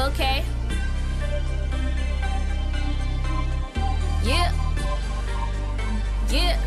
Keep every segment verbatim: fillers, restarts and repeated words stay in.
Okay. Yeah. Yeah.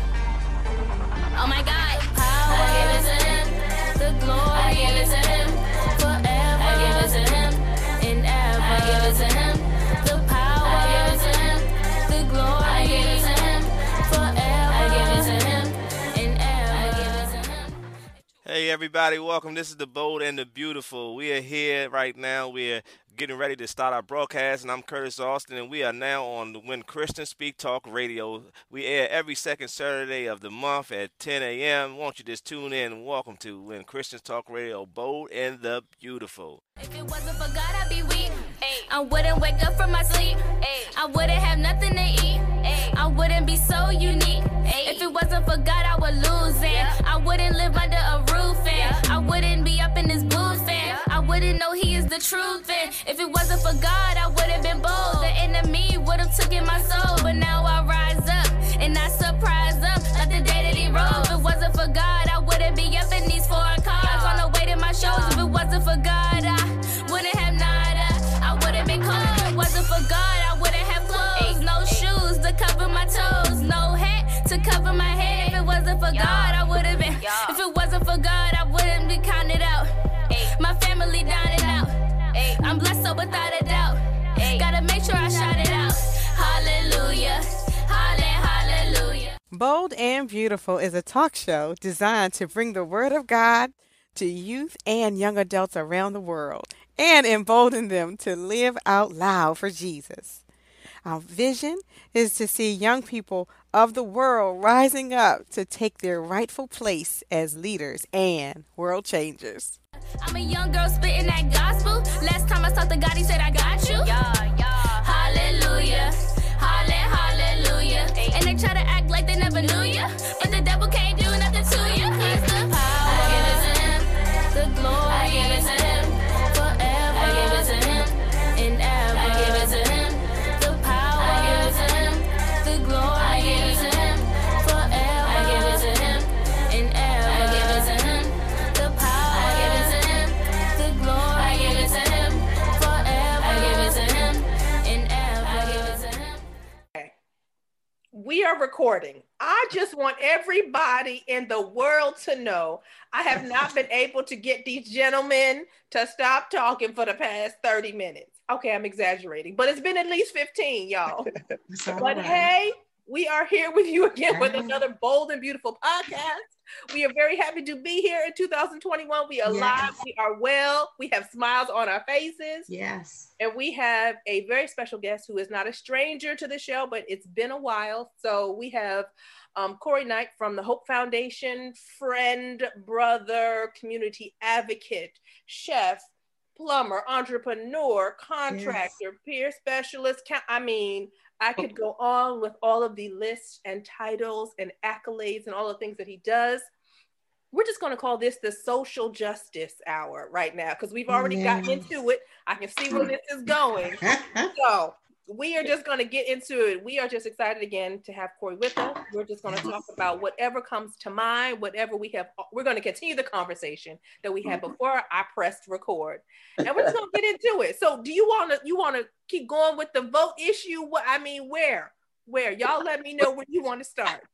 Oh my God. Power. I give it to him. The glory. I give it to him. Forever. I give it to him. And ever. I give it to him. The power. I give it to him. The glory. I give it to him. Forever. I give it to him. And ever. I give it to him. Hey everybody, welcome. This is the Bold and the Beautiful. We are here right now. We are getting ready to start our broadcast, and I'm Curtis Austin, and we are now on the When Christians Speak Talk Radio. We air every second Saturday of the month at ten a.m. Won't you just tune in and welcome to When Christians Talk Radio, Bold and the Beautiful. If it wasn't for God, I'd be weak. Ay. I wouldn't wake up from my sleep. Ay. I wouldn't have nothing to eat. Ay. I wouldn't be so unique. Ay. If it wasn't for God, I would lose it. Yeah. I wouldn't live under a roof. And yeah. I wouldn't be up in this booth. And yeah. I wouldn't know He is the truth. And if it wasn't for God, I would have been bold. The enemy would have taken my soul. But now I rise up and I surprise them like the day that He rose. If it wasn't for God, I wouldn't be up in these foreign cars on the way to my shows. If it wasn't for God, I wouldn't have nada. I wouldn't be cold. If it wasn't for God, I wouldn't have clothes. No shoes to cover my toes. No hat to cover my head. If it wasn't for God, I would have been. If it wasn't for God, I wouldn't be counted out. My family down and out. I'm blessed so without a doubt. Gotta make sure I shout it out. Hallelujah. Hallelujah. Bold and Beautiful is a talk show designed to bring the Word of God to youth and young adults around the world and embolden them to live out loud for Jesus. Our vision is to see young people of the world rising up to take their rightful place as leaders and world changers. I'm a young girl spitting that gospel. Last time I talked to God, He said, I got you. Yeah, yeah. Hallelujah. Hallelujah. And they try to act like they never knew you. But the devil can't do nothing to you. Cause the power, I give it to Him. The glory, I give it to Him. Forever, I give it to Him. And ever, I give it to Him. The power, I give it to Him. The glory, I give it to Him. Forever, I give it to Him. And ever, I give it to Him. The power, I give it to Him. The glory, I give it to Him. Forever, I give it to Him. And ever, I give it to Him. We are recording. I just want everybody in the world to know I have not been able to get these gentlemen to stop talking for the past thirty minutes. Okay, I'm exaggerating, but it's been at least fifteen, y'all. But right. Hey, we are here with you again with another Bold and Beautiful podcast. We are very happy to be here in two thousand twenty-one. We are yes. live. We are well. We have smiles on our faces. Yes. And we have a very special guest who is not a stranger to the show, but it's been a while. So we have um, Corey Knight from the Hope Foundation, friend, brother, community advocate, chef, plumber, entrepreneur, contractor, yes. peer specialist. I mean, I could go on with all of the lists and titles and accolades and all the things that he does. We're just going to call this the social justice hour right now because we've already yes. gotten into it. I can see where this is going. So we are just going to get into it. We are just excited again to have Corey with us. We're just going to talk about whatever comes to mind, whatever we have. We're going to continue the conversation that we had before I pressed record, and we're just going to get into it. So, do you want to you want to keep going with the vote issue? What I mean, where, where y'all let me know where you want to start.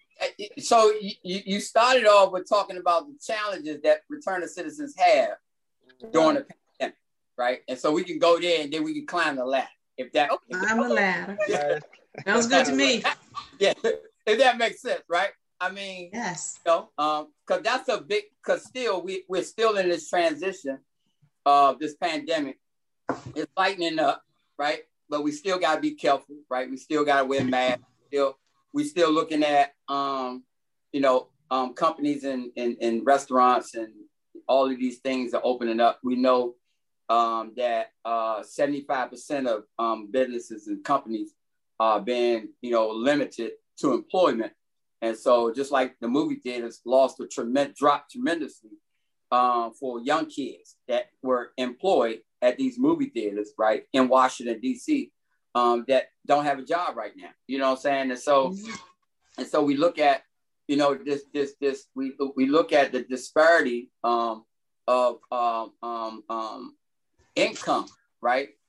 So you, you started off with talking about the challenges that returning citizens have during the pandemic, right? And so we can go there and then we can climb the ladder. If that, okay. I'm a ladder. Sounds good to me. Yeah, if that makes sense, right? I mean, yes. You know, um, because that's a big. Because still, we we're still in this transition of this pandemic. It's lightening up, right? But we still got to be careful, right? We still got to wear masks. Still, we still looking at, um, you know, um, companies and in, in, in restaurants and all of these things are opening up. We know. Um, that uh, seventy-five percent of um, businesses and companies are being, you know, limited to employment. And so just like the movie theaters lost a tremendous drop tremendously um, for young kids that were employed at these movie theaters, right, in Washington, D C, um, that don't have a job right now. You know what I'm saying? And so, mm-hmm. and so we look at, you know, this, this, this, we, we look at the disparity um, of um, um, um, income, right,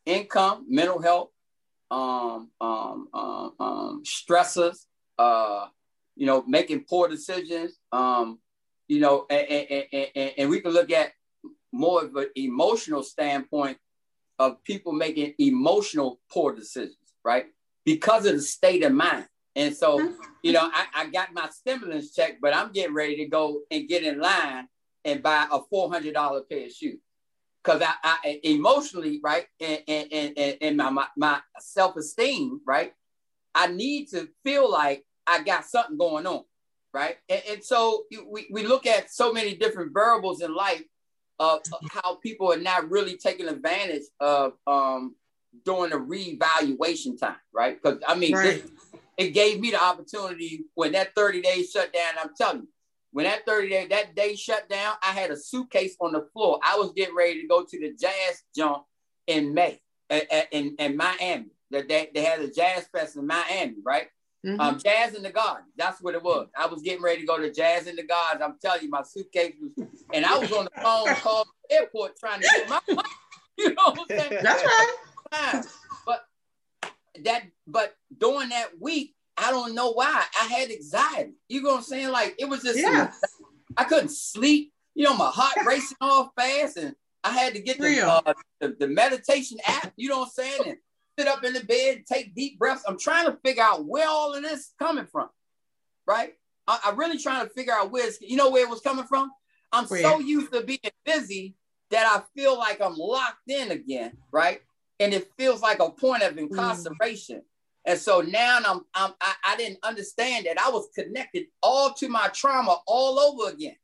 income, mental health, um, um, um, um, stressors, uh, you know, making poor decisions, um, you know, and, and, and, and we can look at more of an emotional standpoint of people making emotional poor decisions, right? Because of the state of mind. And so, you know, I, I got my stimulus check, but I'm getting ready to go and get in line and buy a four hundred dollars pair of shoes. Because I, I emotionally, right, and, and, and, and my, my, my self-esteem, right, I need to feel like I got something going on, right? And, and so we, we look at so many different variables in life of how people are not really taking advantage of um, during the reevaluation time, right? Because, I mean, right. this, it gave me the opportunity when that thirty days shut down, I'm telling you, when that thirty day, that day shut down, I had a suitcase on the floor. I was getting ready to go to the jazz jump in May in, in Miami. They, they had a jazz fest in Miami, right? Mm-hmm. Um, Jazz in the Garden. That's what it was. I was getting ready to go to Jazz in the Garden. I'm telling you, my suitcase was, and I was on the phone call the airport trying to get my money. You know what I'm saying? That's right. But that, but during that week, I don't know why I had anxiety. You know what I'm saying? Like it was just, yeah. I couldn't sleep. You know, my heart racing off fast, and I had to get the, uh, the the meditation app. You know what I'm saying? And sit up in the bed, take deep breaths. I'm trying to figure out where all of this is coming from, right? I, I'm really trying to figure out where it's, you know where it was coming from? I'm where? so used to being busy that I feel like I'm locked in again, right? And it feels like a point of incarceration. Mm. And so now I'm, I'm I, I didn't understand that I was connected all to my trauma all over again.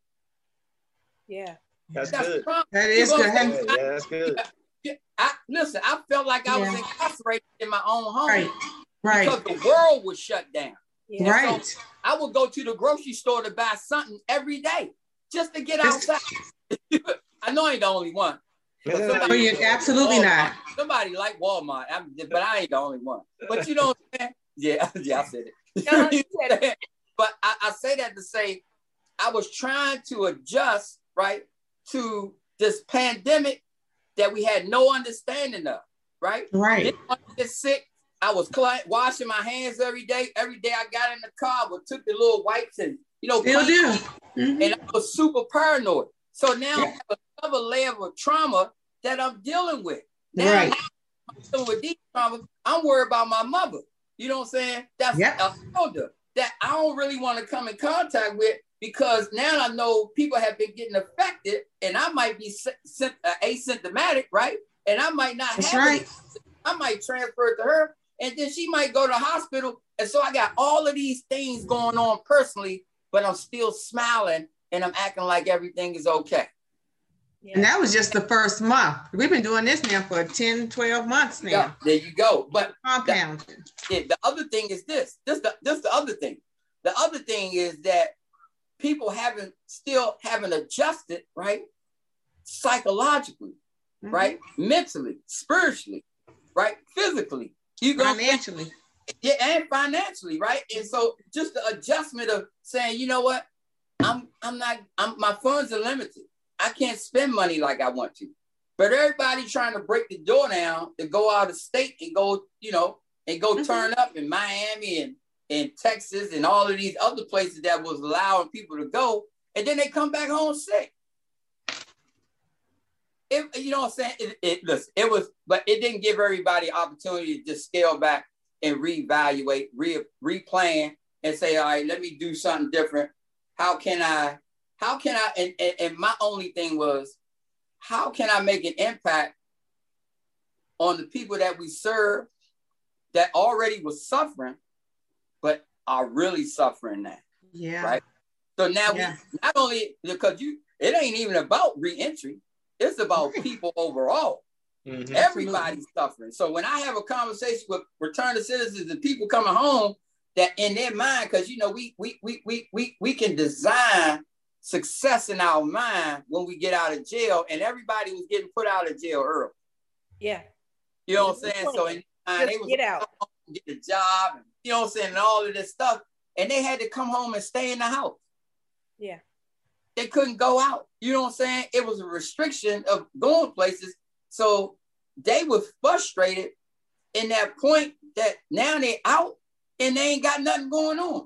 Yeah. That's, that's good. Trauma. That is good. I, yeah, that's good. I, I, listen, I felt like I yeah. was incarcerated in my own home. Right. Right. Because the world was shut down. Yeah. Right. So I would go to the grocery store to buy something every day just to get outside. I know I ain't the only one. No, you're absolutely Walmart, not. Somebody like Walmart, I'm, but I ain't the only one. But you know what I'm saying? Yeah, yeah, I said it. But I, I say that to say I was trying to adjust, right, to this pandemic that we had no understanding of, right? Right. Didn't want to get sick. I was cl- washing my hands every day. Every day I got in the car, but took the little wipes and, you know, Still do. Mm-hmm. And I was super paranoid. So now yeah. I have another layer of trauma that I'm dealing with. Now right. I'm dealing with these traumas. I'm worried about my mother. You know what I'm saying? That's yep. a elder that I don't really want to come in contact with because now I know people have been getting affected and I might be asymptomatic, right? And I might not That's have right. it. I might transfer it to her and then she might go to the hospital. And so I got all of these things going on personally, but I'm still smiling and I'm acting like everything is okay. Yeah. And that was just the first month. We've been doing this now for ten, twelve months now. Yeah, there you go. But compounding. The, the other thing is this. This the this the other thing. The other thing is that people haven't still haven't adjusted, right? Psychologically, mm-hmm. right? Mentally, spiritually, right? Physically. You go financially. Yeah, and financially, right? And so just the adjustment of saying, you know what? I'm I'm not I'm my funds are limited. I can't spend money like I want to. But everybody trying to break the door down to go out of state and go, you know, and go mm-hmm. turn up in Miami and, and Texas and all of these other places that was allowing people to go. And then they come back home sick. It, you know what I'm saying? It, it, listen, it was, but it didn't give everybody opportunity to just scale back and reevaluate, re, replan and say, all right, let me do something different. How can I, how can I, and, and, and my only thing was, how can I make an impact on the people that we serve that already was suffering, but are really suffering now? Yeah. Right. So now yeah. we not only, because you, it ain't even about reentry. It's about people overall. Mm-hmm. Everybody's suffering. So when I have a conversation with return to citizens and people coming home, that in their mind, because you know, we we we we we we can design success in our mind when we get out of jail, and everybody was getting put out of jail early. Yeah. You know what I'm saying? So in mind, they was get out, get a job, and you know what I'm saying, and all of this stuff. And they had to come home and stay in the house. Yeah. They couldn't go out. You know what I'm saying? It was a restriction of going places. So they was frustrated in that point that now they out and they ain't got nothing going on.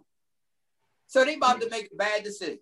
So they about to make a bad decision.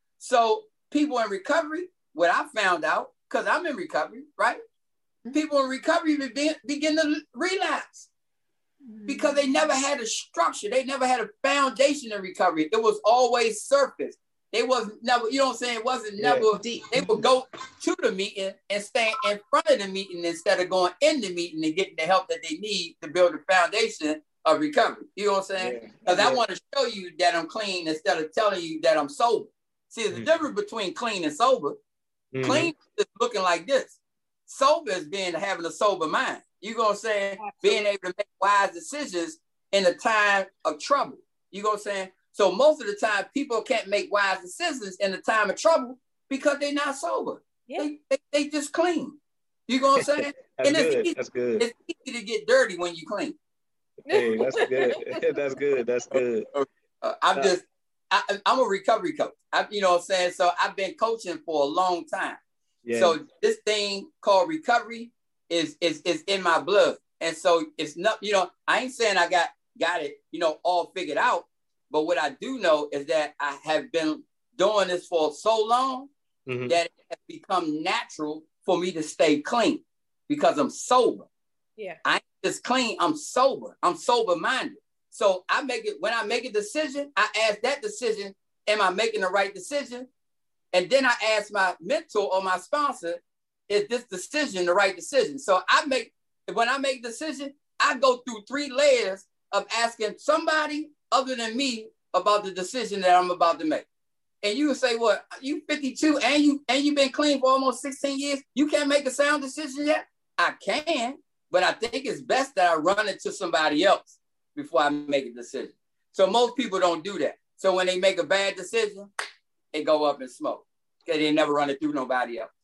So people in recovery, what I found out, because I'm in recovery, right? People in recovery begin, begin to relapse because they never had a structure. They never had a foundation in recovery. It was always surface. They was never, you know what I'm saying? It wasn't never, Yeah. they would go to the meeting and stand in front of the meeting instead of going in the meeting and getting the help that they need to build a foundation of recovery. You know what I'm saying? Because yeah. I want to show you that I'm clean instead of telling you that I'm sober. See, there's mm-hmm. a difference between clean and sober. Mm-hmm. Clean is looking like this. Sober is being having a sober mind. You know what I'm saying? Being able to make wise decisions in a time of trouble. You know what I'm saying? So most of the time, people can't make wise decisions in a time of trouble because they're not sober. Yeah. They, they, they just clean. You know what I'm saying? That's and good. It's easy, That's good. It's easy to get dirty when you clean. Hey, that's good. That's good. That's good. Uh, I'm just, I, I'm a recovery coach. I, you know what I'm saying? So I've been coaching for a long time. Yeah. So this thing called recovery is, is, is in my blood. And so it's not, you know, I ain't saying I got, got it, you know, all figured out. But what I do know is that I have been doing this for so long mm-hmm. that it has become natural for me to stay clean because I'm sober. Yeah. I ain't just clean, I'm sober. I'm sober-minded. So I make it, when I make a decision, I ask that decision, am I making the right decision? And then I ask my mentor or my sponsor, is this decision the right decision? So I make, when I make a decision, I go through three layers of asking somebody other than me about the decision that I'm about to make. And you would say, what, you fifty-two and you and you've been clean for almost sixteen years? You can't make a sound decision yet? I can, but I think it's best that I run it to somebody else before I make a decision. So most people don't do that. So when they make a bad decision, they go up in smoke because they never run it through nobody else.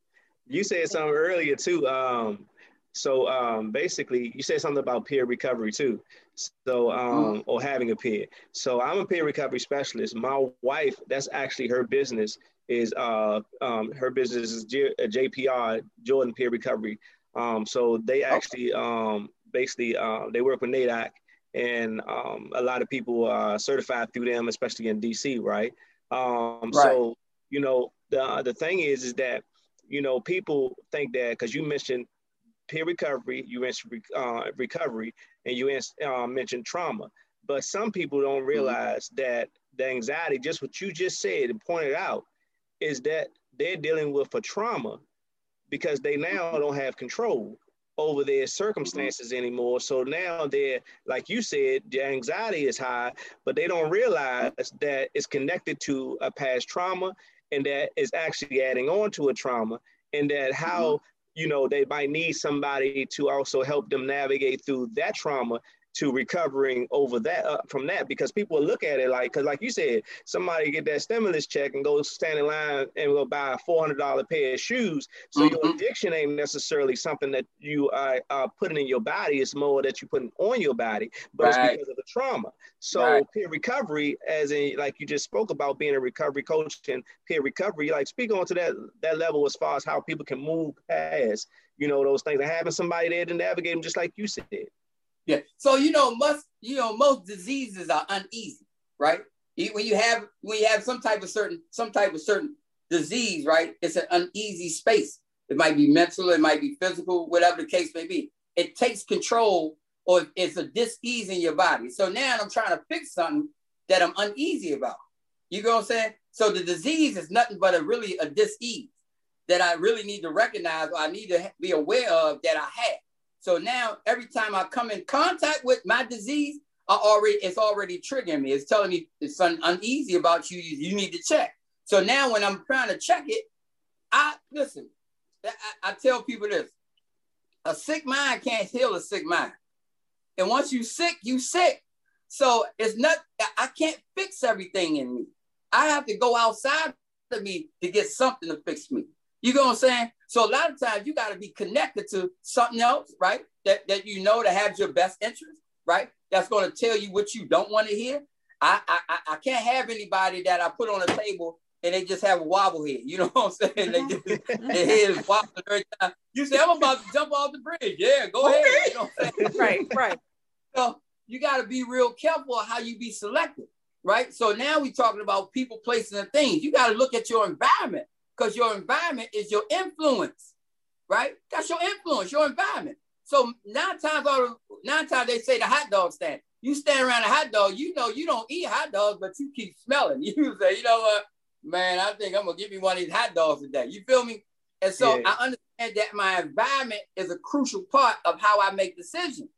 You said something earlier too. Um, so um, basically, you said something about peer recovery too. So, um, mm-hmm. or having a peer. So I'm a peer recovery specialist. My wife, that's actually her business is, uh, um, her business is J- J P R, Jordan Peer Recovery. Um, so they actually, um, basically, uh, they work with NADAC and um, a lot of people are certified through them, especially in D C, right? Um, right. So, you know, the, the thing is, is that, you know, people think that, because you mentioned peer recovery, you mentioned uh, recovery, and you uh, mentioned trauma. But some people don't realize mm-hmm. that the anxiety, just what you just said and pointed out, is that they're dealing with a trauma because they now don't have control over their circumstances mm-hmm. anymore. So now they're, like you said, the anxiety is high, but they don't realize that it's connected to a past trauma and that is actually adding on to a trauma, and that how mm-hmm. you know, they might need somebody to also help them navigate through that trauma to recovering over that uh, from that, because people will look at it like, because like you said, somebody get that stimulus check and go stand in line and go buy a four hundred dollars pair of shoes. So mm-hmm. your addiction ain't necessarily something that you are uh, putting in your body. It's more that you're putting on your body, but right. it's because of the trauma. So right. peer recovery, as in, like you just spoke about being a recovery coach and peer recovery, like speak on to that, that level as far as how people can move past, you know, those things, and having somebody there to navigate them, just like you said. Yeah. So, you know, most, you know, most diseases are uneasy, right? When you have, when you have some type of certain, some type of certain disease, right? It's an uneasy space. It might be mental, it might be physical, whatever the case may be. It takes control, or it's a dis-ease in your body. So now I'm trying to fix something that I'm uneasy about. You know what I'm saying? So the disease is nothing but a really a dis-ease that I really need to recognize, or I need to be aware of that I have. So now every time I come in contact with my disease, I already it's already triggering me. It's telling me it's something uneasy about you. You, you need to check. So now when I'm trying to check it, I listen, I, I tell people this: a sick mind can't heal a sick mind. And once you sick, you sick. So it's not, I can't fix everything in me. I have to go outside of me to get something to fix me. You know what I'm saying? So a lot of times you got to be connected to something else, right? That, that you know that has your best interest, right? That's going to tell you what you don't want to hear. I, I I can't have anybody that I put on a table and they just have a wobble head. You know what I'm saying? They just, their head is wobbling every time. You say, I'm about to jump off the bridge. Yeah, go okay. ahead. You know what I'm saying? Right, right. So you got to be real careful how you be selected, right? So now we're talking about people, places, and things. You got to look at your environment, because your environment is your influence, right? That's your influence, your environment. So nine times out of nine times they say the hot dog stand. You stand around a hot dog, you know you don't eat hot dogs, but you keep smelling. You say, you know what, man, I think I'm gonna give me one of these hot dogs today. You feel me? And so yeah. I understand that my environment is a crucial part of how I make decisions,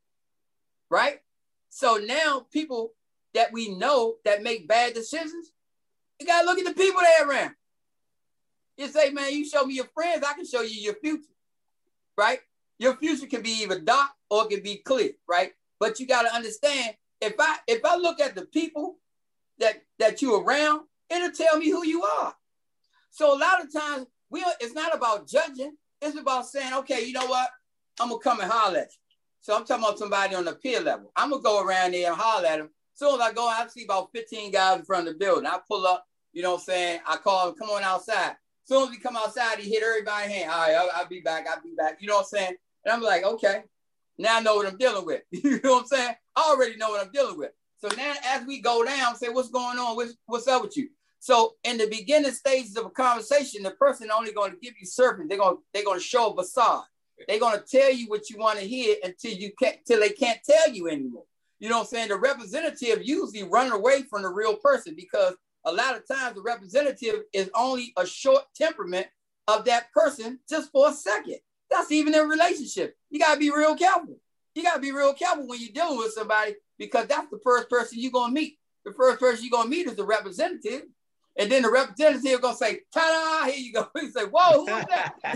right? So now people that we know that make bad decisions, you gotta look at the people they're around. You say, man, you show me your friends, I can show you your future, right? Your future can be either dark or it can be clear, right? But you got to understand, if I if I look at the people that that you're around, it'll tell me who you are. So a lot of times, we it's not about judging. It's about saying, okay, you know what? I'm going to come and holler at you. So I'm talking about somebody on the peer level. I'm going to go around there and holler at them. As soon as I go, I see about fifteen guys in front of the building. I pull up, you know what I'm saying? I call them, come on outside. As soon as we come outside, he hit everybody's hand. All right, I'll, I'll be back. I'll be back. You know what I'm saying? And I'm like, okay, now I know what I'm dealing with. You know what I'm saying? I already know what I'm dealing with. So now as we go down, say, what's going on? What's, what's up with you? So in the beginning stages of a conversation, the person only going to give you surface. They're going they're going to show a facade. They're going to tell you what you want to hear until you can't, till they can't tell you anymore. You know what I'm saying? The representative usually run away from the real person, because a lot of times the representative is only a short temperament of that person just for a second. That's even in a relationship. You got to be real careful. You got to be real careful when you're dealing with somebody, because that's the first person you're going to meet. The first person you're going to meet is the representative. And then the representative going to say, ta-da, here you go. He say, whoa, who is that?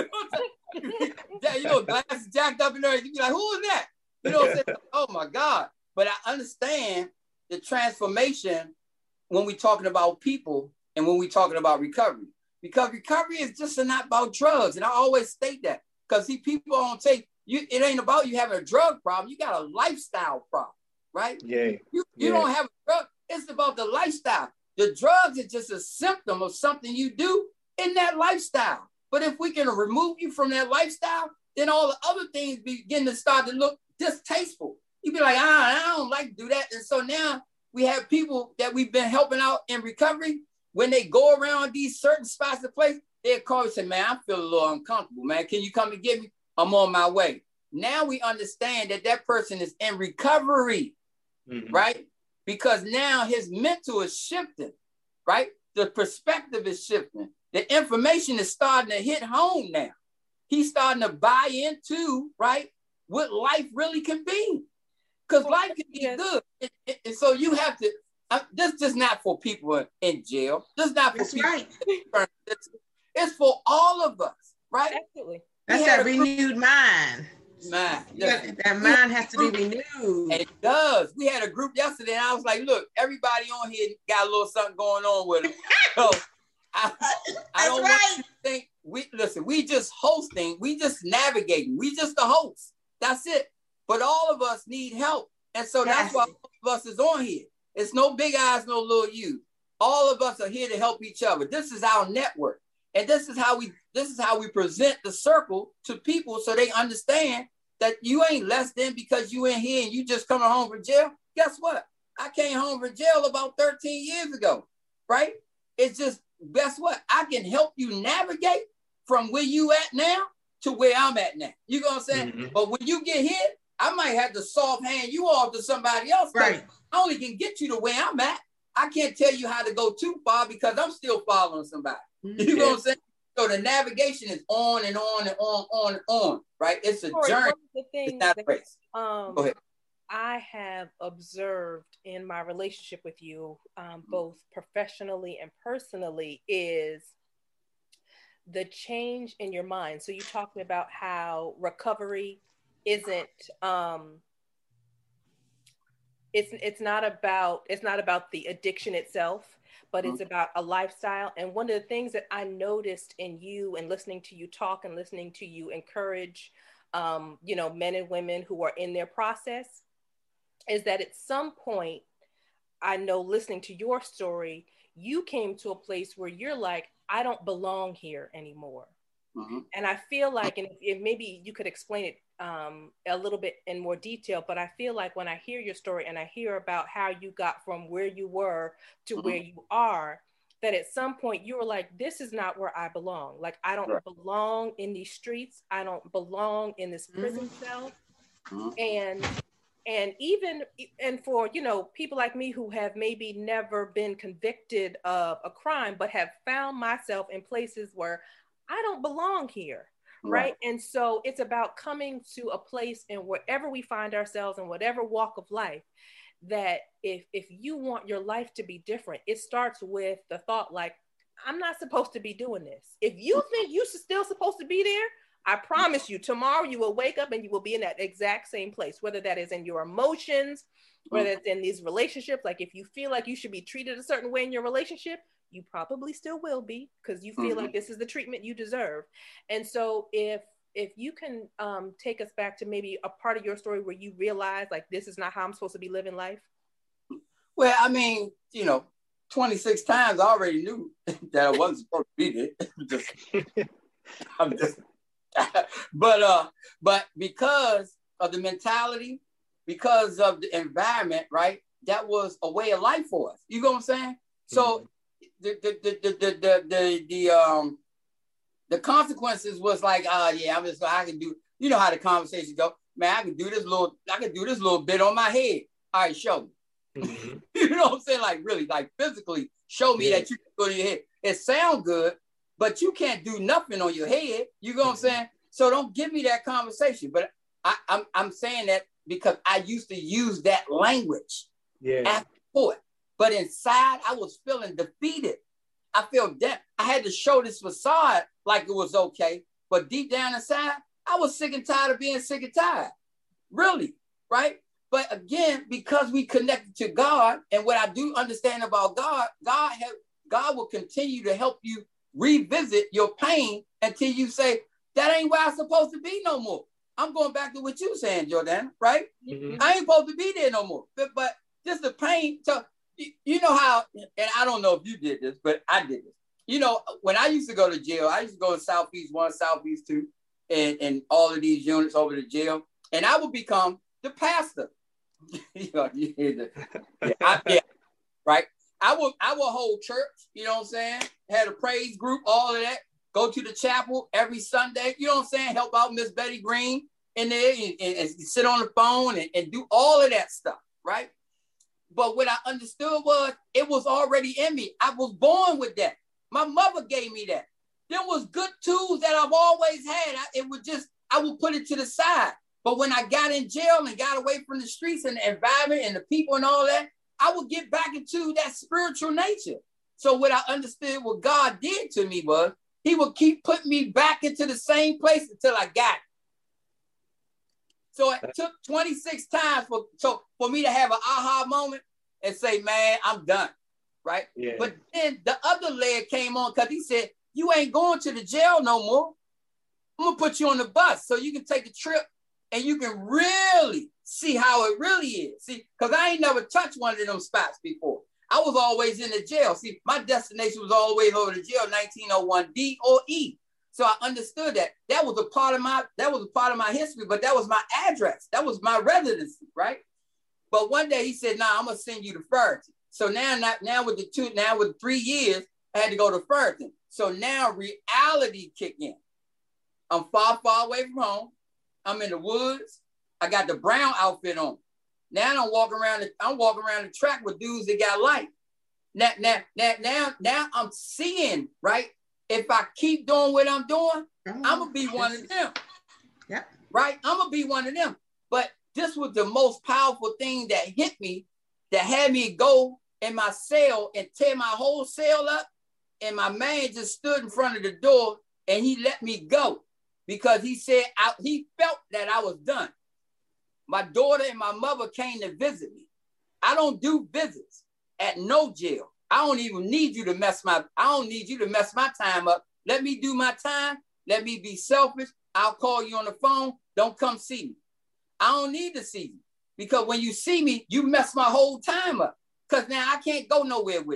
You know, glasses jacked up and everything. You be like, who is that? You know what I'm saying? Oh, my God. But I understand the transformation when we're talking about people and when we're talking about recovery. Because recovery is just not about drugs. And I always state that. Because see, people don't take, you, it ain't about you having a drug problem. You got a lifestyle problem, right? Yeah. You, you yeah. don't have a drug. It's about the lifestyle. The drugs is just a symptom of something you do in that lifestyle. But if we can remove you from that lifestyle, then all the other things begin to start to look distasteful. You be like, ah, I don't like to do that. And so now we have people that we've been helping out in recovery. When they go around these certain spots of place, they'll call and say, man, I feel a little uncomfortable, man. Can you come and get me? I'm on my way. Now we understand that that person is in recovery, mm-hmm. right? Because now his mental is shifting, right? The perspective is shifting. The information is starting to hit home now. He's starting to buy into, right, what life really can be. Because life can be yes. good. And, and so you have to, uh, this is not for people in jail. This is not for That's people. Right. It's, it's for all of us, right? Absolutely. That's that renewed mind. Mind. That, that mind has to be renewed. And it does. We had a group yesterday, and I was like, look, everybody on here got a little something going on with them. So I, I don't right. want you to think, we listen, we just hosting, we just navigating, we just the hosts. That's it. But all of us need help. And so that's why all of us is on here. It's no big eyes, no little you. All of us are here to help each other. This is our network. And this is how we this is how we present the circle to people so they understand that you ain't less than because you in here and you just coming home from jail. Guess what? I came home from jail about thirteen years ago, right? It's just, guess what? I can help you navigate from where you at now to where I'm at now. You know what I'm saying? Mm-hmm. But when you get hit, I might have to soft hand you off to somebody else. Right. I only can get you to where I'm at. I can't tell you how to go too far because I'm still following somebody. Mm-hmm. You know what I'm saying? So the navigation is on and on and on, on and on, right? It's a Corey, journey. It's not a race. Um, Go ahead. I have observed in my relationship with you, um, both professionally and personally, is the change in your mind. So you talking about how recovery isn't, um, it's it's not about it's not about the addiction itself, but it's about a lifestyle. And one of the things that I noticed in you and listening to you talk and listening to you encourage, um, you know, men and women who are in their process, is that at some point, I know listening to your story, you came to a place where you're like, I don't belong here anymore. Mm-hmm. And I feel like, and if, if maybe you could explain it um, a little bit in more detail, but I feel like when I hear your story and I hear about how you got from where you were to mm-hmm. where you are, that at some point you were like, this is not where I belong. Like, I don't right. belong in these streets. I don't belong in this prison mm-hmm. cell. Mm-hmm. And And even, and for, you know, people like me who have maybe never been convicted of a crime, but have found myself in places where I don't belong here, right? right? And so it's about coming to a place in wherever we find ourselves in whatever walk of life, that if, if you want your life to be different, it starts with the thought like, I'm not supposed to be doing this. If you think you're still supposed to be there, I promise you, tomorrow you will wake up and you will be in that exact same place, whether that is in your emotions, whether it's in these relationships. Like if you feel like you should be treated a certain way in your relationship, you probably still will be, because you feel mm-hmm. like this is the treatment you deserve. And so if if you can um, take us back to maybe a part of your story where you realize like, this is not how I'm supposed to be living life. Well, I mean, you know, twenty-six times I already knew that I wasn't supposed to be there. just, I'm just... but uh, but because of the mentality, because of the environment, right? That was a way of life for us. You know what I'm saying? Mm-hmm. So the the the the the the, the, the um the consequences was like, uh yeah, I'm just I can do. You know how the conversations go, man. I can do this little, I can do this little bit on my head. All right, show me. Mm-hmm. You know what I'm saying? Like really, like physically, show me yeah. that you can go to your head. It sounds good, but you can't do nothing on your head. You know what I'm saying? So don't give me that conversation. But I, I'm I'm saying that because I used to use that language yeah. after court. But inside, I was feeling defeated. I felt that I had to show this facade like it was okay. But deep down inside, I was sick and tired of being sick and tired. Really, right? But again, because we connected to God, and what I do understand about God, God have, God will continue to help you revisit your pain until you say, that ain't where I'm supposed to be no more. I'm going back to what you saying, Jordan, right? Mm-hmm. I ain't supposed to be there no more. But, but just the pain. So you, you know how, and I don't know if you did this, but I did this. You know, when I used to go to jail, I used to go to Southeast one, Southeast two, and, and all of these units over to jail. And I would become the pastor. you know, you hear the, yeah, I, yeah, right? I would, I would hold church, you know what I'm saying? Had a praise group, all of that. Go to the chapel every Sunday, you know what I'm saying? Help out Miss Betty Green in there and, and, and sit on the phone and, and do all of that stuff, right? But what I understood was it was already in me. I was born with that. My mother gave me that. There was good tools that I've always had. I, it would just, I would put it to the side. But when I got in jail and got away from the streets and the environment and the people and all that, I would get back into that spiritual nature. So what I understood what God did to me was, he would keep putting me back into the same place until I got it. So it took twenty-six times for, so for me to have an aha moment and say, man, I'm done, right? Yeah. But then the other leg came on because he said, you ain't going to the jail no more. I'm going to put you on the bus so you can take a trip and you can really see how it really is. See, because I ain't never touched one of them spots before. I was always in the jail. See, my destination was always over the jail, nineteen oh one D or E. So I understood that. That was a part of my, that was a part of my history, but that was my address. That was my residency, right? But one day he said, nah, I'm gonna send you to Ferguson. So now, not, now with the two, now with three years, I had to go to Ferguson. So now reality kicked in. I'm far, far away from home. I'm in the woods. I got the brown outfit on. Now I'm walking around. The, I'm walking around the track with dudes that got light. Now, now, now, now, now I'm seeing, right? If I keep doing what I'm doing, I'm gonna be one of them. Yeah. Right? I'm gonna be one of them. But this was the most powerful thing that hit me, that had me go in my cell and tear my whole cell up. And my man just stood in front of the door and he let me go because he said I, he felt that I was done. My daughter and my mother came to visit me. I don't do visits at no jail. I don't even need you to mess my, I don't need you to mess my time up. Let me do my time. Let me be selfish. I'll call you on the phone. Don't come see me. I don't need to see you because when you see me, you mess my whole time up because now I can't go nowhere with you.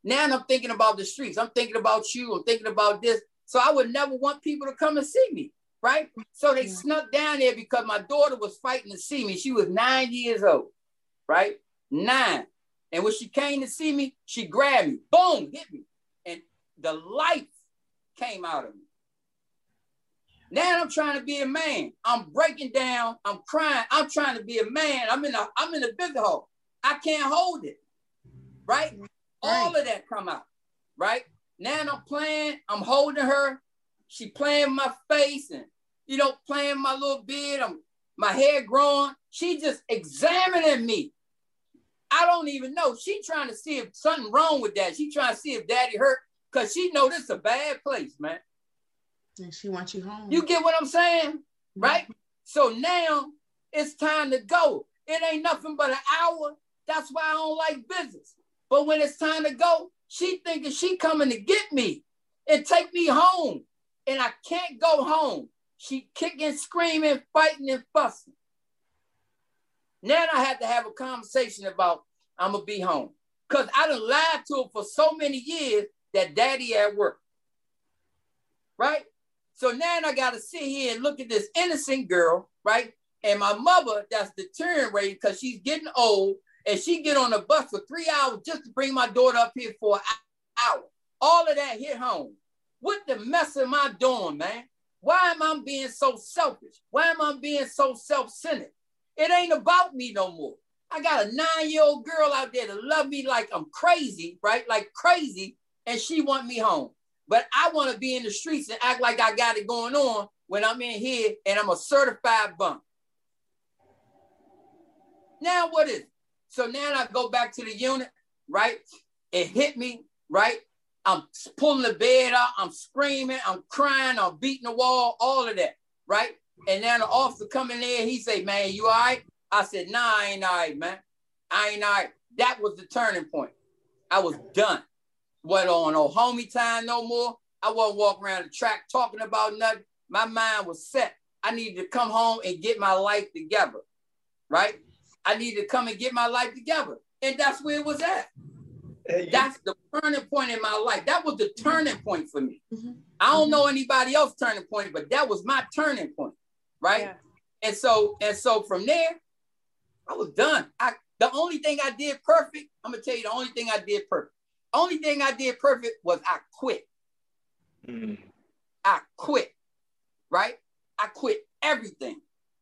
Now I'm thinking about the streets. I'm thinking about you. I'm thinking about this. So I would never want people to come and see me, right? So they snuck down there because my daughter was fighting to see me. She was nine years old, right? Nine. And when she came to see me, she grabbed me, boom, hit me. And the life came out of me. Now I'm trying to be a man. I'm breaking down. I'm crying. I'm trying to be a man. I'm in a, I'm in a big hole. I can't hold it, right? right? All of that come out, right? Now I'm playing. I'm holding her. She playing my face and, you know, playing my little beard. I'm, my hair growing. She just examining me. I don't even know. She trying to see if something wrong with that. She trying to see if daddy hurt because she know this is a bad place, man. And she wants you home. You get what I'm saying? Right? Mm-hmm. So now it's time to go. It ain't nothing but an hour. That's why I don't like business. But when it's time to go, she thinking she coming to get me and take me home. And I can't go home. She kicking, screaming, fighting, and fussing. Now I had to have a conversation about I'm going to be home. Because I done lied to her for so many years that daddy at work. Right? So now I got to sit here and look at this innocent girl, right? And my mother, that's deteriorating because she's getting old and she get on the bus for three hours just to bring my daughter up here for an hour. All of that hit home. What the mess am I doing, man? Why am I being so selfish? Why am I being so self-centered? It ain't about me no more. I got a nine-year-old girl out there that love me like I'm crazy, right? Like crazy, and she want me home. But I want to be in the streets and act like I got it going on when I'm in here and I'm a certified bum. Now what is it? So now I go back to the unit, right? It hit me, right? I'm pulling the bed out. I'm screaming. I'm crying. I'm beating the wall, all of that, right? And now the officer come in there. He say, man, you all right? I said, nah, I ain't all right, man. I ain't all right. That was the turning point. I was done. Wasn't on no homie time no more. I wasn't walking around the track talking about nothing. My mind was set. I needed to come home and get my life together, right? I needed to come and get my life together. And that's where it was at. Hey, that's the turning point in my life. That was the turning point for me. Mm-hmm. I don't know anybody else's turning point, but that was my turning point, right? Yeah. And so, and so from there, I was done. I the only thing I did perfect, I'm gonna tell you the only thing I did perfect. Only thing I did perfect was I quit. Mm. I quit, right? I quit everything.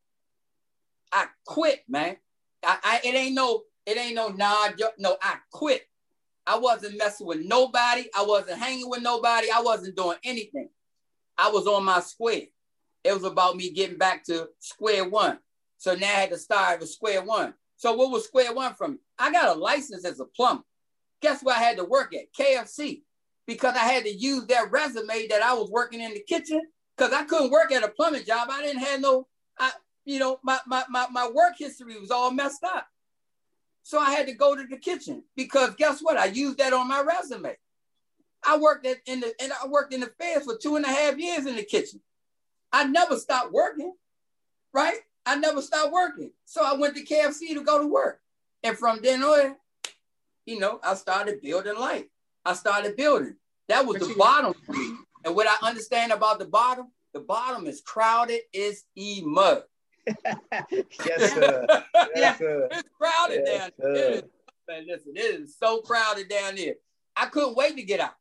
I quit, man. I, I it ain't no, it ain't no nah, no, I quit. I wasn't messing with nobody. I wasn't hanging with nobody. I wasn't doing anything. I was on my square. It was about me getting back to square one. So now I had to start with square one. So what was square one from me? I got a license as a plumber. Guess where I had to work at? K F C. Because I had to use that resume that I was working in the kitchen because I couldn't work at a plumbing job. I didn't have no, I, you know, my, my, my, my work history was all messed up. So I had to go to the kitchen because guess what? I used that on my resume. I worked at, in the and I worked in the fairs for two and a half years in the kitchen. I never stopped working, right? I never stopped working. So I went to K F C to go to work. And from then on, you know, I started building life. I started building. That was the bottom for me. And what I understand about the bottom, the bottom is crowded as e mud. Yes, sir. Yes, sir. It's crowded yes, down there. It is, man, listen, it is so crowded down there. I couldn't wait to get out.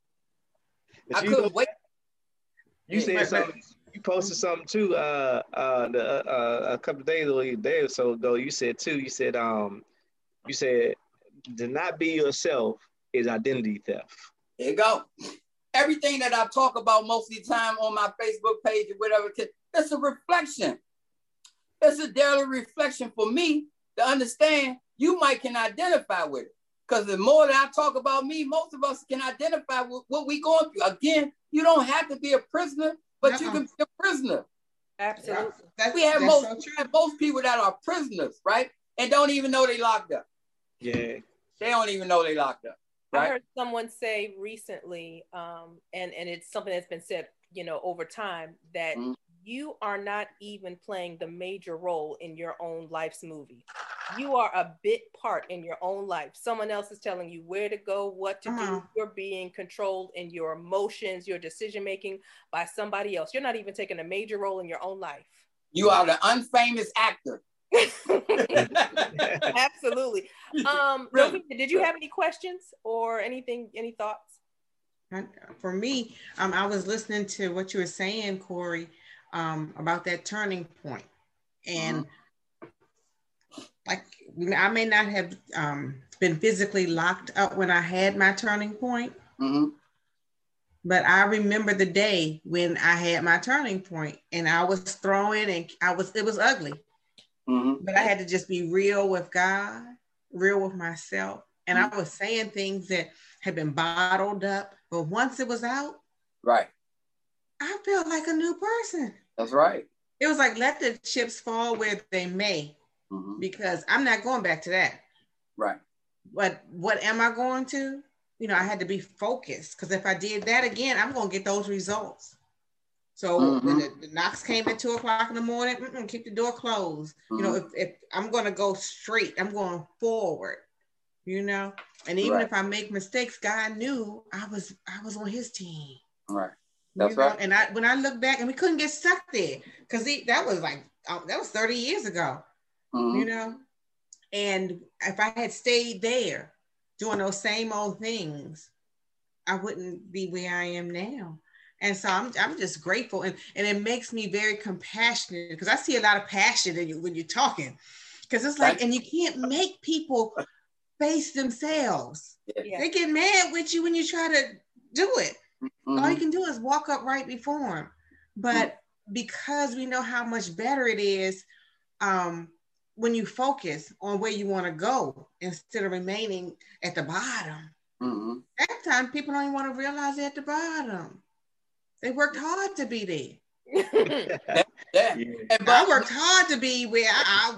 But I couldn't know, wait. You said something. You posted something too. Uh, uh, the, uh, a couple of days ago, a day or so ago. You said too. You said, um, you said, to not be yourself is identity theft. There you go. Everything that I talk about most of the time on my Facebook page or whatever, it's a reflection. It's a daily reflection for me to understand you might can identify with it. Because the more that I talk about me, most of us can identify with what we're going through. Again, you don't have to be a prisoner, but uh-uh. you can be a prisoner. Absolutely. That's, we have that's most, so we have most people that are prisoners, right? And don't even know they locked up. Yeah. They don't even know they locked up. Right? I heard someone say recently, um, and, and it's something that's been said, you know, over time, that mm-hmm. you are not even playing the major role in your own life's movie. You are a bit part in your own life. Someone else is telling you where to go, what to do. You're being controlled in your emotions, your decision making by somebody else. You're not even taking a major role in your own life. You are the unfamous actor. Absolutely. Um, really? Did you have any questions or anything, any thoughts? For me, um, I was listening to what you were saying, Corey, um, about that turning point. And mm-hmm. like, I may not have um, been physically locked up when I had my turning point, mm-hmm. but I remember the day when I had my turning point and I was throwing and I was, it was ugly, mm-hmm. but I had to just be real with God, real with myself. And mm-hmm. I was saying things that had been bottled up, but once it was out, right, I felt like a new person. That's right. It was like, let the chips fall where they may, mm-hmm. because I'm not going back to that. Right. But what am I going to? You know, I had to be focused, because if I did that again, I'm going to get those results. So mm-hmm. when the, the knocks came at two o'clock in the morning, keep the door closed. Mm-hmm. You know, if, if I'm going to go straight, I'm going forward, you know? And even right. if I make mistakes, God knew I was I was on his team. Right. That's you know? right. And I when I look back, and we couldn't get stuck there, because that was like uh, that was thirty years ago. Mm-hmm. You know, and if I had stayed there doing those same old things, I wouldn't be where I am now. And so I'm I'm just grateful, and and it makes me very compassionate, because I see a lot of passion in you when you're talking, because it's like, and you can't make people face themselves. Yeah. They get mad with you when you try to do it. Mm-hmm. All you can do is walk up right before them. But mm-hmm. because we know how much better it is um, when you focus on where you want to go instead of remaining at the bottom. Mm-hmm. That time people don't even want to realize they're at the bottom. They worked hard to be there. yeah. Yeah. But I worked hard to be where I,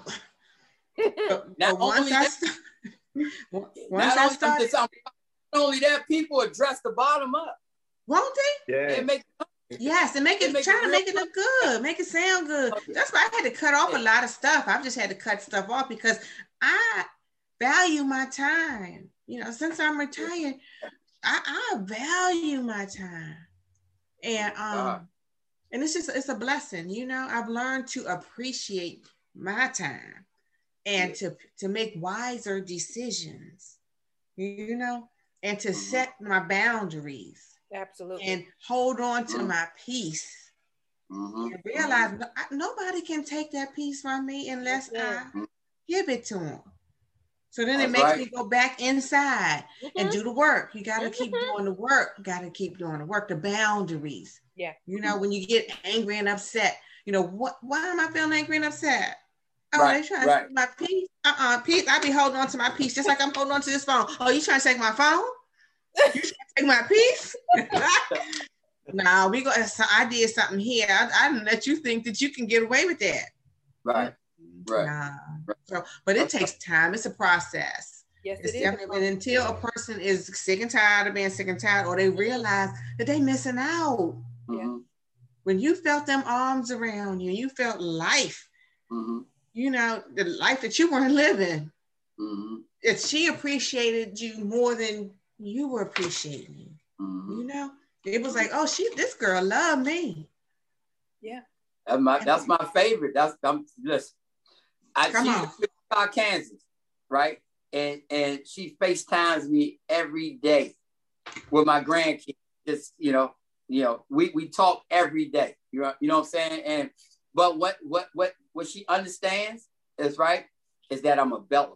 I but, but once I st- Once not I only, started, not only that, people address the bottom up. Won't they? Yeah. It make, yes, and make it, it try to make it look good, make it sound good. Okay. That's why I had to cut off a lot of stuff. I've just had to cut stuff off because I value my time. You know, since I'm retired, I, I value my time. And um, uh, and it's just it's a blessing, you know. I've learned to appreciate my time. And to, to make wiser decisions, you know, and to set my boundaries. Absolutely. And hold on to mm-hmm. my peace. Mm-hmm. And realize no, I, nobody can take that peace from me unless I give it to them. So then That's it makes right. me go back inside mm-hmm. and do the work. You got to mm-hmm. keep doing the work. You got to keep doing the work, the boundaries. Yeah. You know, when you get angry and upset, you know, what? Why am I feeling angry and upset? Oh, right, they trying right. to take my peace? Uh-uh, peace. I be holding on to my peace just like I'm holding on to this phone. Oh, you trying to take my phone? You trying to take my peace? No, we go. So I did something here. I, I didn't let you think that you can get away with that. Right, right. Nah. right. So, but it takes time. It's a process. Yes, it's it is. Definitely, until a person is sick and tired of being sick and tired, or they realize that they missing out. Mm-hmm. When you felt them arms around you, you felt life. Mm-hmm. You know, the life that you weren't living. Mm-hmm. If she appreciated you more than you were appreciating, mm-hmm. you know, it was like, oh, she, this girl loved me. Yeah, that's my that's my favorite. That's I'm listen. I Come she's on. in Wichita, Kansas, right? And and she FaceTimes me every day with my grandkids. Just you know, you know, we we talk every day. You know, you know what I'm saying? And but what what what what she understands is right is that I'm available.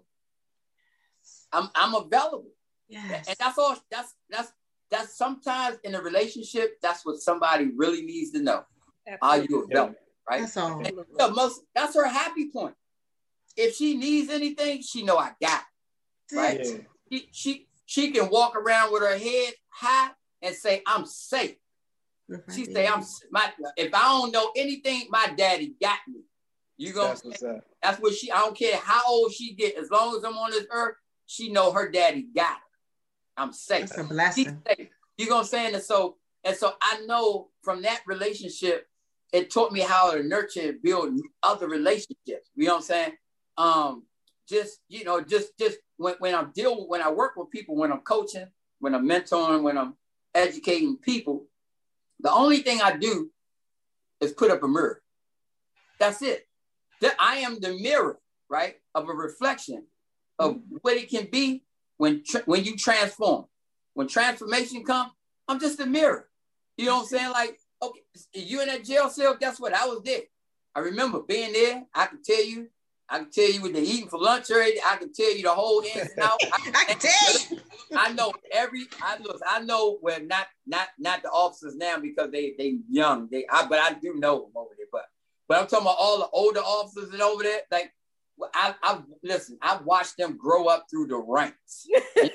I'm I'm available. Yes. And that's all. That's that's that's sometimes in a relationship. That's what somebody really needs to know. Are you available? Right. That's all. And, you know, most that's her happy point. If she needs anything, she know I got it. Right. Yeah. She she she can walk around with her head high and say I'm safe. She say I'm my. If I don't know anything, my daddy got me. You go. That's, that's what she. I don't care how old she get. As long as I'm on this earth, she know her daddy got her. I'm safe. That's a blessing. You know what I'm saying? And so and so I know from that relationship it taught me how to nurture and build other relationships. You know what I'm saying? Um, just, you know, just, just when, when I'm deal when I work with people, when I'm coaching, when I'm mentoring, when I'm educating people, the only thing I do is put up a mirror. That's it. I am the mirror, right, of a reflection of what it can be when when you transform. When transformation comes, I'm just a mirror. You know what I'm saying? Like, okay, you in that jail cell, guess what? I was there. I remember being there. I can tell you, I can tell you what they're eating for lunch already. I can tell you the whole ins and outs. I, I can tell you. I know every. I look. I know where not not not the officers now because they they young. They. I, but I do know them over there. But but I'm talking about all the older officers and over there. Like I I listen. I watched them grow up through the ranks.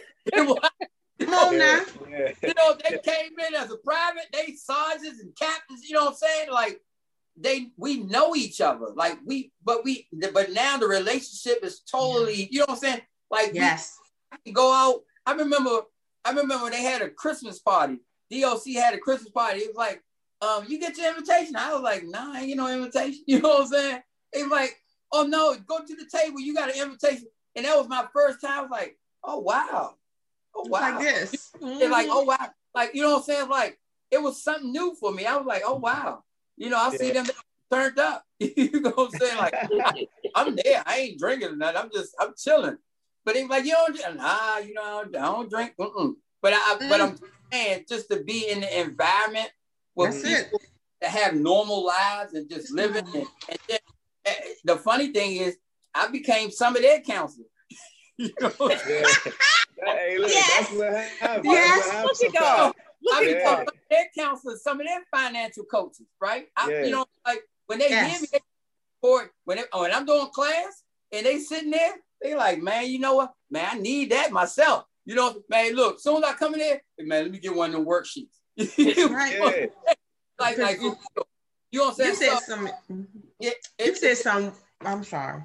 Come on now. Yeah. You know, they came in as a private, they sergeants and captains, you know what I'm saying? Like they we know each other. Like we but we but now the relationship is totally, you know what I'm saying? Like yes. we go out. I remember I remember when they had a Christmas party. D O C had a Christmas party. It was like, um, you get your invitation. I was like, nah, I ain't get no invitation. You know what I'm saying? It was like, oh no, go to the table, you got an invitation. And that was my first time. I was like, oh wow. Oh wow! Like this, mm-hmm. Like oh wow, like you know what I'm saying? Like it was something new for me. I was like, oh wow, you know, I yeah. see them turned up. You know what I'm saying? Like I'm there, I ain't drinking or nothing. I'm just, I'm chilling. But they like, you don't, nah, you know, I don't, I don't drink. Mm-mm. But I, mm. but I'm saying just to be in the environment where That's people it. that have normal lives and just living. And, and then, uh, the funny thing is, I became some of their counselors. You know what I'm saying? Hey, look, yes. that's what happened. Yes. That's what Look at God. Look I at become God. some of their counselors, some of their financial coaches, right? I, Yeah. You know, like when they Yes. hear me, they, or when, they, when I'm doing class and they sitting there, they like, man, you know what? Man, I need that myself. You know, man, look, as soon as I come in there, hey, man, let me get one of them worksheets. Right. Yeah. like, like, you, you know what I'm saying? You said So, some. it, You it, said it, some. I'm sorry.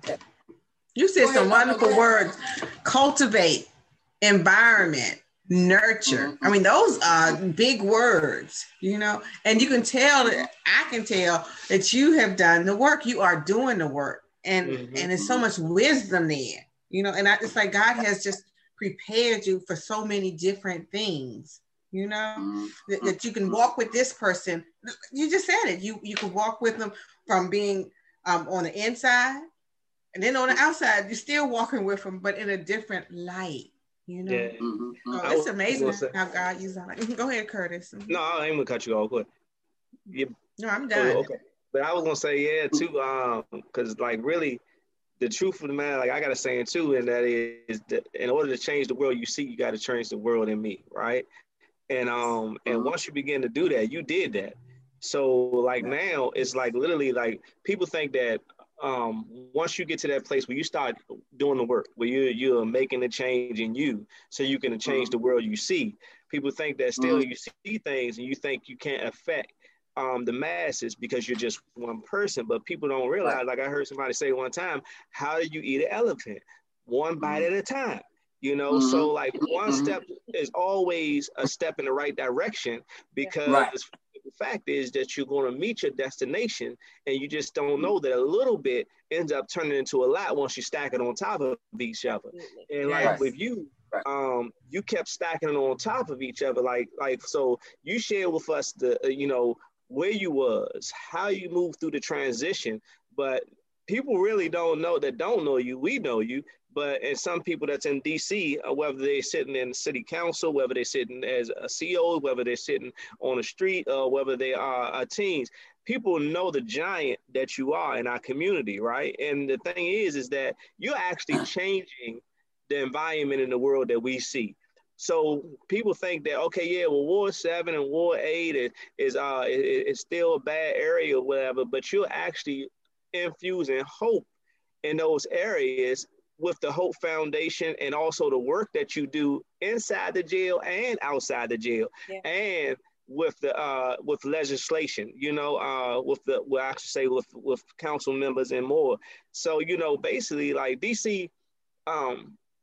You said Go some ahead, wonderful Mama. words. Cultivate, environment, nurture. Mhm. I mean, those are big words, you know, and you can tell that I can tell that you have done the work. You are doing the work. And, Mhm. and there's so much wisdom there, you know, and I, it's like God has just prepared you for so many different things, you know, Mhm. that, that you can walk with this person. You just said it. You, you can walk with them from being um, on the inside. And then on the outside, you're still walking with them, but in a different light, you know? Yeah. Mhm. So I it's was amazing gonna say- how God uses it. Go ahead, Curtis. No, I ain't gonna cut you off. Go ahead. Yeah. No, I'm Oh, done. okay. But I was gonna say, yeah, too, um, because like really, the truth of the matter, like I got a saying too, and that is that in order to change the world you see, you got to change the world in me, right? And um, and Mhm. once you begin to do that, you did that. So like now, it's like literally like people think that um, once you get to that place where you start doing the work, where you you're making a change in you, so you can change the world you see. People think that still Mhm. you see things and you think you can't affect um, the masses because you're just one person, but people don't realize, Right. like I heard somebody say one time, how do you eat an elephant? One bite at a time, you know? Mhm. So like one Mhm. step is always a step in the right direction because Right. the fact is that you're going to meet your destination and you just don't know that a little bit ends up turning into a lot once you stack it on top of each other. And like Yes. with you, Right. um, you kept stacking it on top of each other. Like, like, so you share with us the, uh, you know, where you was, how you moved through the transition, but people really don't know that don't know you. We know you, but and some people that's in D C, uh, whether they're sitting in the city council, whether they're sitting as a C E O, whether they're sitting on the street, or whether they are uh, teens, people know the giant that you are in our community, right? And the thing is, is that you're actually changing the environment in the world that we see. So people think that, okay, yeah, well, Ward seven and Ward eight is, is, uh, is, is still a bad area or whatever, but you're actually infusing hope in those areas with the Hope Foundation and also the work that you do inside the jail and outside the jail, Yeah. and with the uh, with legislation, you know, uh, with the well, I should say with with council members and more. So you know, basically, like D C, um,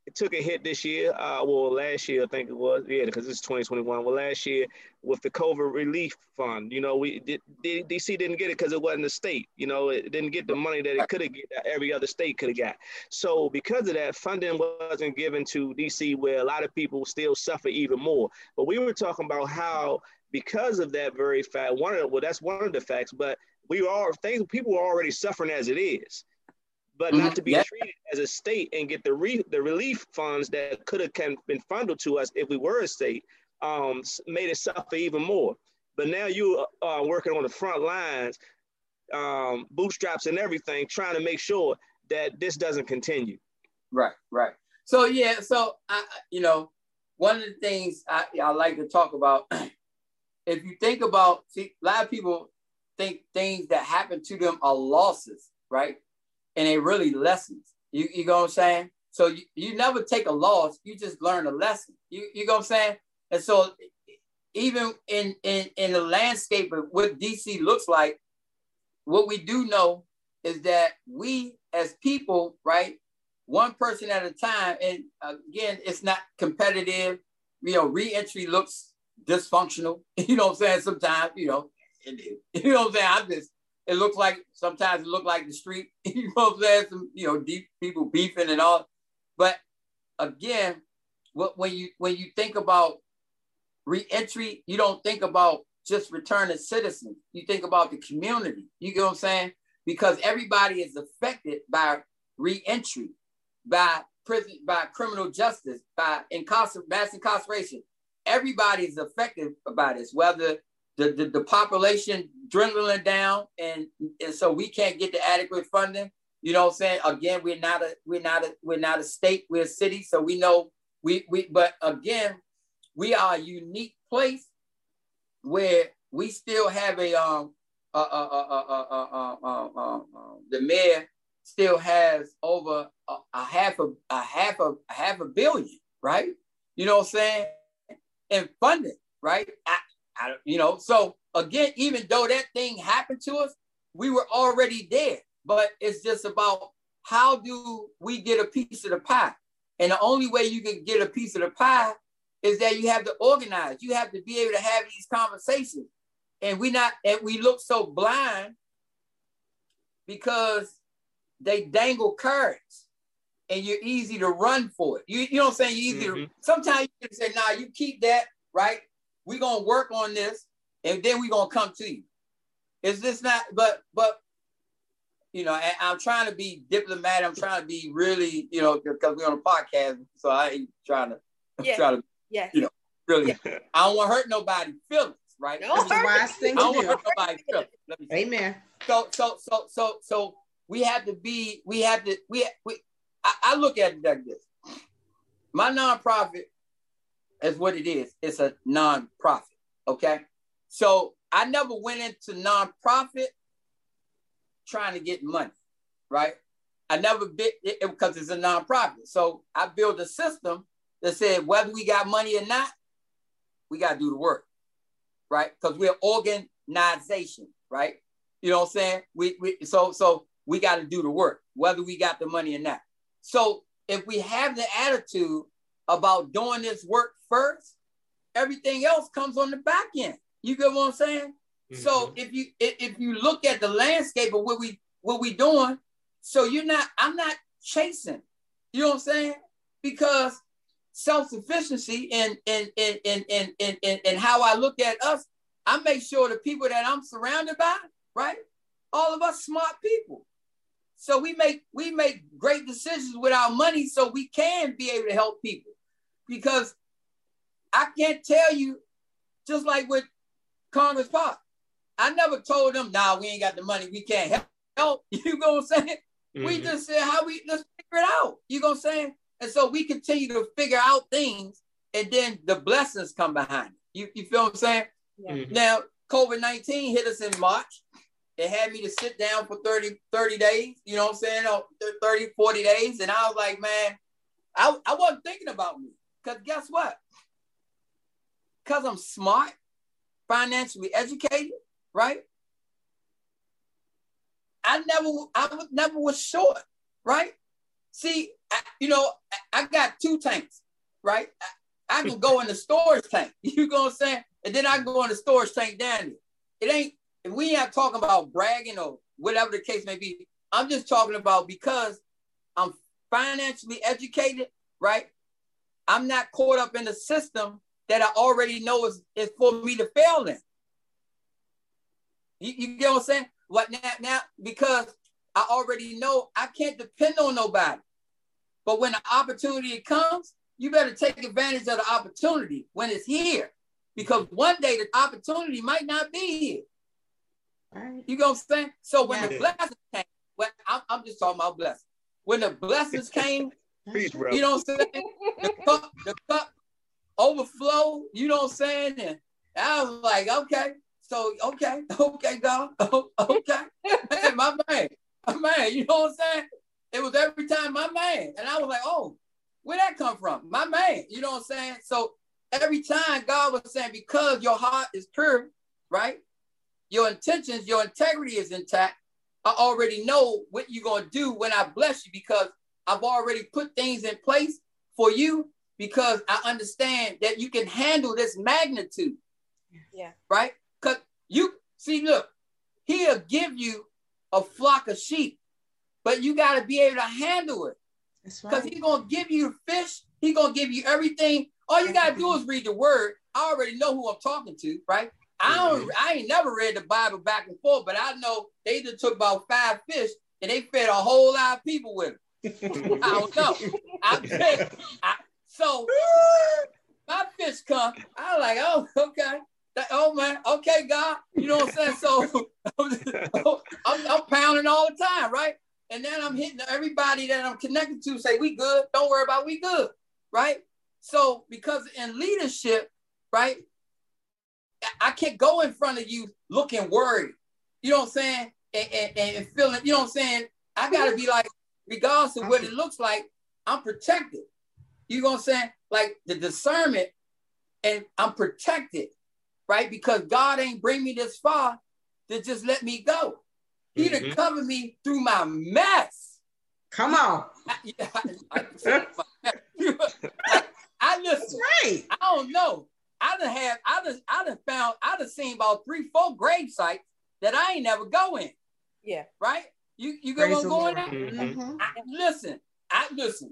it took a hit this year. Uh, well, last year I think it was. Yeah, because it's twenty twenty-one. Well, last year with the COVID relief fund, you know, we did, D C didn't get it because it wasn't a state. You know, it didn't get the money that it could have get. That every other state could have got. So because of that, funding wasn't given to D C, where a lot of people still suffer even more. But we were talking about how because of that very fact, one of the, well, that's one of the facts. But we are things people are already suffering as it is. But mm-hmm. not to be yeah. treated as a state and get the re, the relief funds that could have been funded to us if we were a state, um, made it suffer even more. But now you are working on the front lines, um, bootstraps and everything, trying to make sure that this doesn't continue. Right, right. So yeah, so I, you know, one of the things I, I like to talk about, if you think about, see, a lot of people think things that happen to them are losses, right? And they really lessons. You, you know what I'm saying? So you, you never take a loss, you just learn a lesson. You, you know what I'm saying? And so even in, in, in the landscape of what D C looks like, what we do know is that we as people, right, one person at a time, and again, it's not competitive, you know, re-entry looks dysfunctional, you know what I'm saying? Sometimes, you know, it, you know what I'm saying? I'm just, it looks like, sometimes it looks like the street, you know what I'm saying? Some, you know, deep people beefing and all. But again, what, when you when you think about re-entry, you don't think about just returning citizens. You think about the community, you know what I'm saying? Because everybody is affected by re-entry, by prison, by criminal justice, by incarcer- mass incarceration. Everybody is affected by this, whether The, the, the population dwindling down, and, and so we can't get the adequate funding. You know what I'm saying? Again, we're not a we're not a we're not a state, we're a city. So we know we we but again, we are a unique place where we still have a um uh uh uh uh uh, uh, uh, uh, uh the mayor still has over a, a half a, a half a, a half a billion, right? You know what I'm saying? And funding, right? I, I, you know, so again, even though that thing happened to us, we were already there. But it's just about how do we get a piece of the pie? And the only way you can get a piece of the pie is that you have to organize. You have to be able to have these conversations. And we not, and we look so blind because they dangle carrots and you're easy to run for it. You, you know what I'm saying? You easy mm-hmm. to, sometimes you can say, nah, you keep that, right? We're going to work on this and then we're going to come to you. Is this not, but, but, you know, and I'm trying to be diplomatic. I'm trying to be really, you know, because we're on a podcast. So I ain't trying to, yeah. try to, yeah. you know, really, yeah. I don't want to hurt nobody's feelings, right? No, That's the wise thing I to don't do. want to hurt nobody's feelings. Let me Amen. So, so, so, so, so we have to be, we have to, we, we I, I look at it like this. My nonprofit is what it is. It's a nonprofit, okay? So I never went into nonprofit trying to get money, right? I never bit it because it's a nonprofit. So I built a system that said whether we got money or not, we got to do the work, right? Because we're organization, right? You know what I'm saying? We, we so so we got to do the work, whether we got the money or not. So if we have the attitude about doing this work first, everything else comes on the back end. You get what I'm saying? Mm-hmm. So if you if, if you look at the landscape of what we what we doing, so you're not, I'm not chasing. You know what I'm saying? Because self-sufficiency and and and and and and, and, and how I look at us, I make sure the people that I'm surrounded by, right? All of us smart people. So we make we make great decisions with our money so we can be able to help people. Because I can't tell you, just like with Congress Park, I never told them, nah, we ain't got the money, we can't help. help. You know what I'm saying? Mm-hmm. We just said how we let's figure it out. You know what I'm saying? And so we continue to figure out things, and then the blessings come behind it. You, you feel what I'm saying? Yeah. Mm-hmm. Now, COVID nineteen hit us in March. It had me to sit down for thirty, thirty days, you know what I'm saying? thirty, forty days. And I was like, man, I, I wasn't thinking about me. Because guess what? Because I'm smart, financially educated, right? I never, I never was short, right? See, I, you know, I, I got two tanks, right? I, I can go in the storage tank. You know what I'm saying? And then I can go in the storage tank down there. It ain't, we ain't talking about bragging or whatever the case may be. I'm just talking about because I'm financially educated, right? I'm not caught up in the system that I already know is, is for me to fail in. You, you get what I'm saying? What now, now, because I already know I can't depend on nobody. But when the opportunity comes, you better take advantage of the opportunity when it's here. Because one day the opportunity might not be here. Right. You know what I'm saying? So when Yeah. the blessings came, well, I'm, I'm just talking about blessings. When the blessings came, Preach, bro. you know what I'm saying? The cup, the cup overflow, you know what I'm saying? And I was like, okay, so okay, okay, God, oh, okay. Man, my man, my man, you know what I'm saying? It was every time my man. And I was like, oh, where'd that come from? My man, you know what I'm saying? So every time God was saying, because your heart is pure, right? Your intentions, your integrity is intact. I already know what you're going to do when I bless you because I've already put things in place for you because I understand that you can handle this magnitude. Yeah. Right? Because you, see, look, he'll give you a flock of sheep, but you got to be able to handle it. That's Because right. he's going to give you fish. He's going to give you everything. All you got to do is read the word. I already know who I'm talking to, right? I don't. I ain't never read the Bible back and forth, but I know they just took about five fish and they fed a whole lot of people with it. I don't know. I, I, so my fish come. I was like, oh, okay. That, oh man, okay, God. You know what I'm saying? So I'm, I'm pounding all the time, right? And then I'm hitting everybody that I'm connected to. Say we good. Don't worry about we good, right? So because in leadership, right? I can't go in front of you looking worried, you know what I'm saying? And, and, and feeling, you know what I'm saying? I got to be like, regardless of what it looks like, I'm protected. You know what I'm saying? Like the discernment, and I'm protected, right? Because God ain't bring me this far to just let me go. He mm-hmm. to cover me through my mess. Come on. I, I, I, I, I listen. That's right. I don't know. I done have, I done, I done found, I done seen about three, four grave sites that I ain't never go in. Yeah. Right? You you go on going there? Mm-hmm. I, listen, I listen.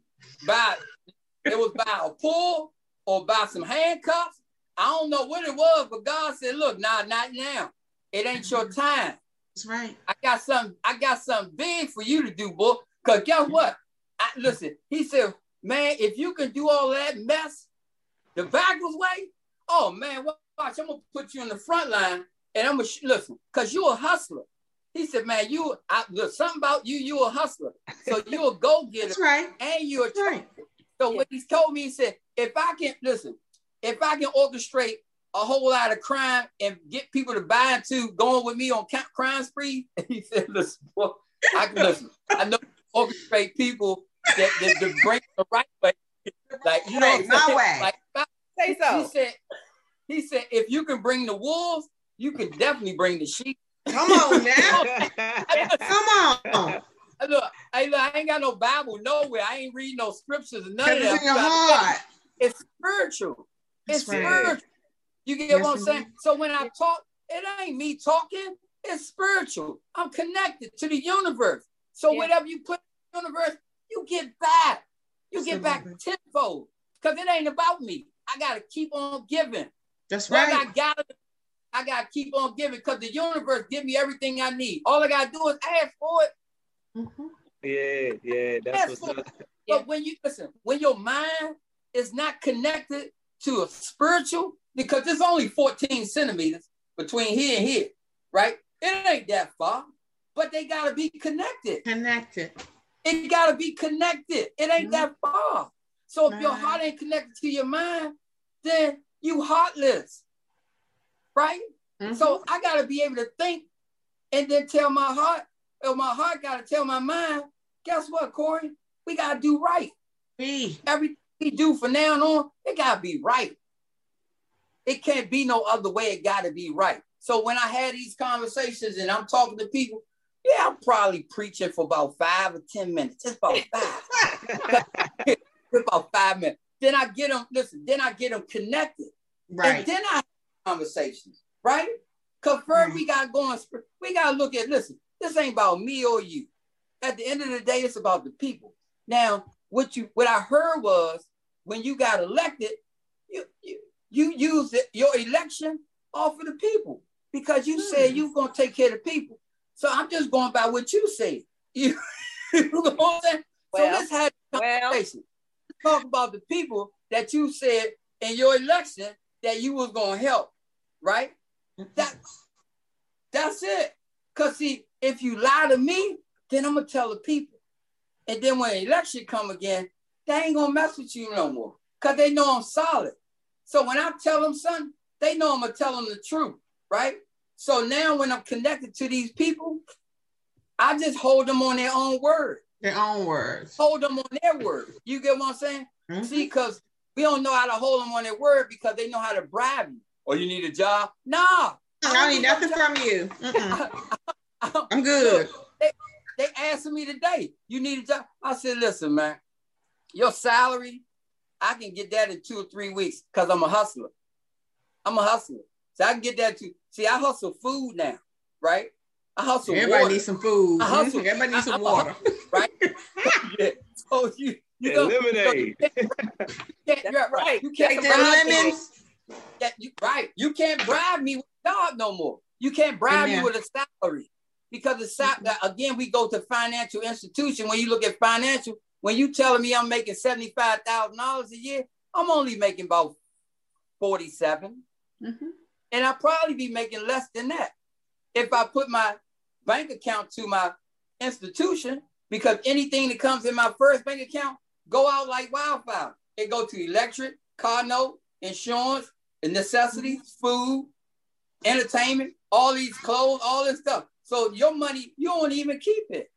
By it was by a pull or by some handcuffs. I don't know what it was, but God said, look, nah, not now. It ain't your time. That's right. I got something, I got something big for you to do, boy. Cause guess what? I, listen, he said, man, if you can do all that mess the backwards way, oh man, watch, I'm gonna put you in the front line and I'm gonna sh- listen, cause you a hustler. He said, man, you, I, there's something about you, you a hustler. So you a go-getter. That's right. And you a That's right. So Yeah. what he's told me, he said, if I can, listen, if I can orchestrate a whole lot of crime and get people to buy into going with me on crime spree, he said, listen, boy, I can listen. I know orchestrate people that, that, that bring the right way. Like, you know Right, what I'm my saying? way. Like, Say so. he said, he said, if you can bring the wolves, you can definitely bring the sheep. Come on now. Come on. Hey, look, hey, look, I ain't got no Bible nowhere. I ain't reading no scriptures and none of It's that. in your heart. It's spiritual. It's That's right. spiritual. You get Yes, what I'm saying? indeed. So when I talk, it ain't me talking. It's spiritual. I'm connected to the universe. So Yeah. whatever you put in the universe, you get back. You get back Absolutely. tenfold. Because it ain't about me. I got to keep on giving. That's What right. I got to I got to keep on giving because the universe give me everything I need. All I got to do is ask for it. Mm-hmm. Yeah, yeah, that's Ask what's for up. it. But when you listen, when your mind is not connected to a spiritual, because there's only fourteen centimeters between here and here, right? It ain't that far, but they got to be connected. Connected. It got to be connected. It ain't Mhm. that far. So if your Right. heart ain't connected to your mind, then you heartless, right? Mm-hmm. So I got to be able to think and then tell my heart, or my heart got to tell my mind, guess what, Corey? We got to do right. Be. Everything we do from now on, it got to be right. It can't be no other way. It got to be right. So when I had these conversations and I'm talking to people, Yeah, I'm probably preaching for about five or ten minutes. Just about five. Just about five minutes. Then I get them, listen, then I get them connected. Right. And then I have conversations, right? Because first we got to go on, we got to look at, listen, this ain't about me or you. At the end of the day, it's about the people. Now, what you what I heard was when you got elected, you you, you used it, your election off of the people because you hmm. said you were going to take care of the people. So I'm just going by what you said. You, you know what I'm saying? Well, so let's have a conversation. Well. Talk about the people that you said in your election that you was going to help, right? That, that's it. Because see, if you lie to me, then I'm going to tell the people. And then when the election come again, they ain't going to mess with you no more because they know I'm solid. So when I tell them something, they know I'm going to tell them the truth, right? So now when I'm connected to these people, I just hold them on their own word. Their own words. Hold them on their word. You get what I'm saying? Mm-hmm. See, because we don't know how to hold them on their word because they know how to bribe you. Or you need a job? Nah. I don't, I don't need nothing no from you. I, I, I'm good. Look, they, they asked me today, you need a job? I said, listen, man, your salary, I can get that in two or three weeks because I'm a hustler. I'm a hustler. So I can get that too. See, I hustle food now, right? I hustle Everybody water. needs some food. I hustle. Everybody needs some I, water. Hustle, right? Yeah. So you, you know, lemonade. So you can't, you can't, right. You can't Take bribe lemons. me. Yeah, you, right. You can't bribe me with a job no more. You can't bribe Amen. me with a salary. Because the sal- mm-hmm. again, we go to financial institution. When you look at financial, when you telling me I'm making seventy-five thousand dollars a year, I'm only making about forty-seven. Mm-hmm. And I'll probably be making less than that if I put my bank account to my institution, because anything that comes in my first bank account go out like wildfire. It go to electric, car note, insurance, and necessities, food, entertainment, all these clothes, all this stuff. So your money, you don't even keep it,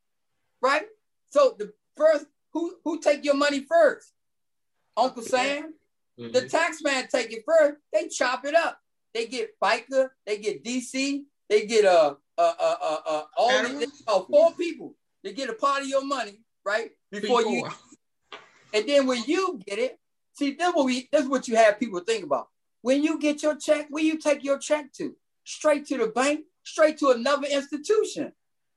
right? So the first, who, who take your money first? Uncle Sam? Mm-hmm. The tax man take it first. They chop it up. They get FICA, they get D C, they get uh, uh, uh, uh, uh all these, uh, four people. They get a part of your money, right? Before, Before. you, and then when you get it, see, this what we, this is what you have people think about. When you get your check, where you take your check to? Straight to the bank, straight to another institution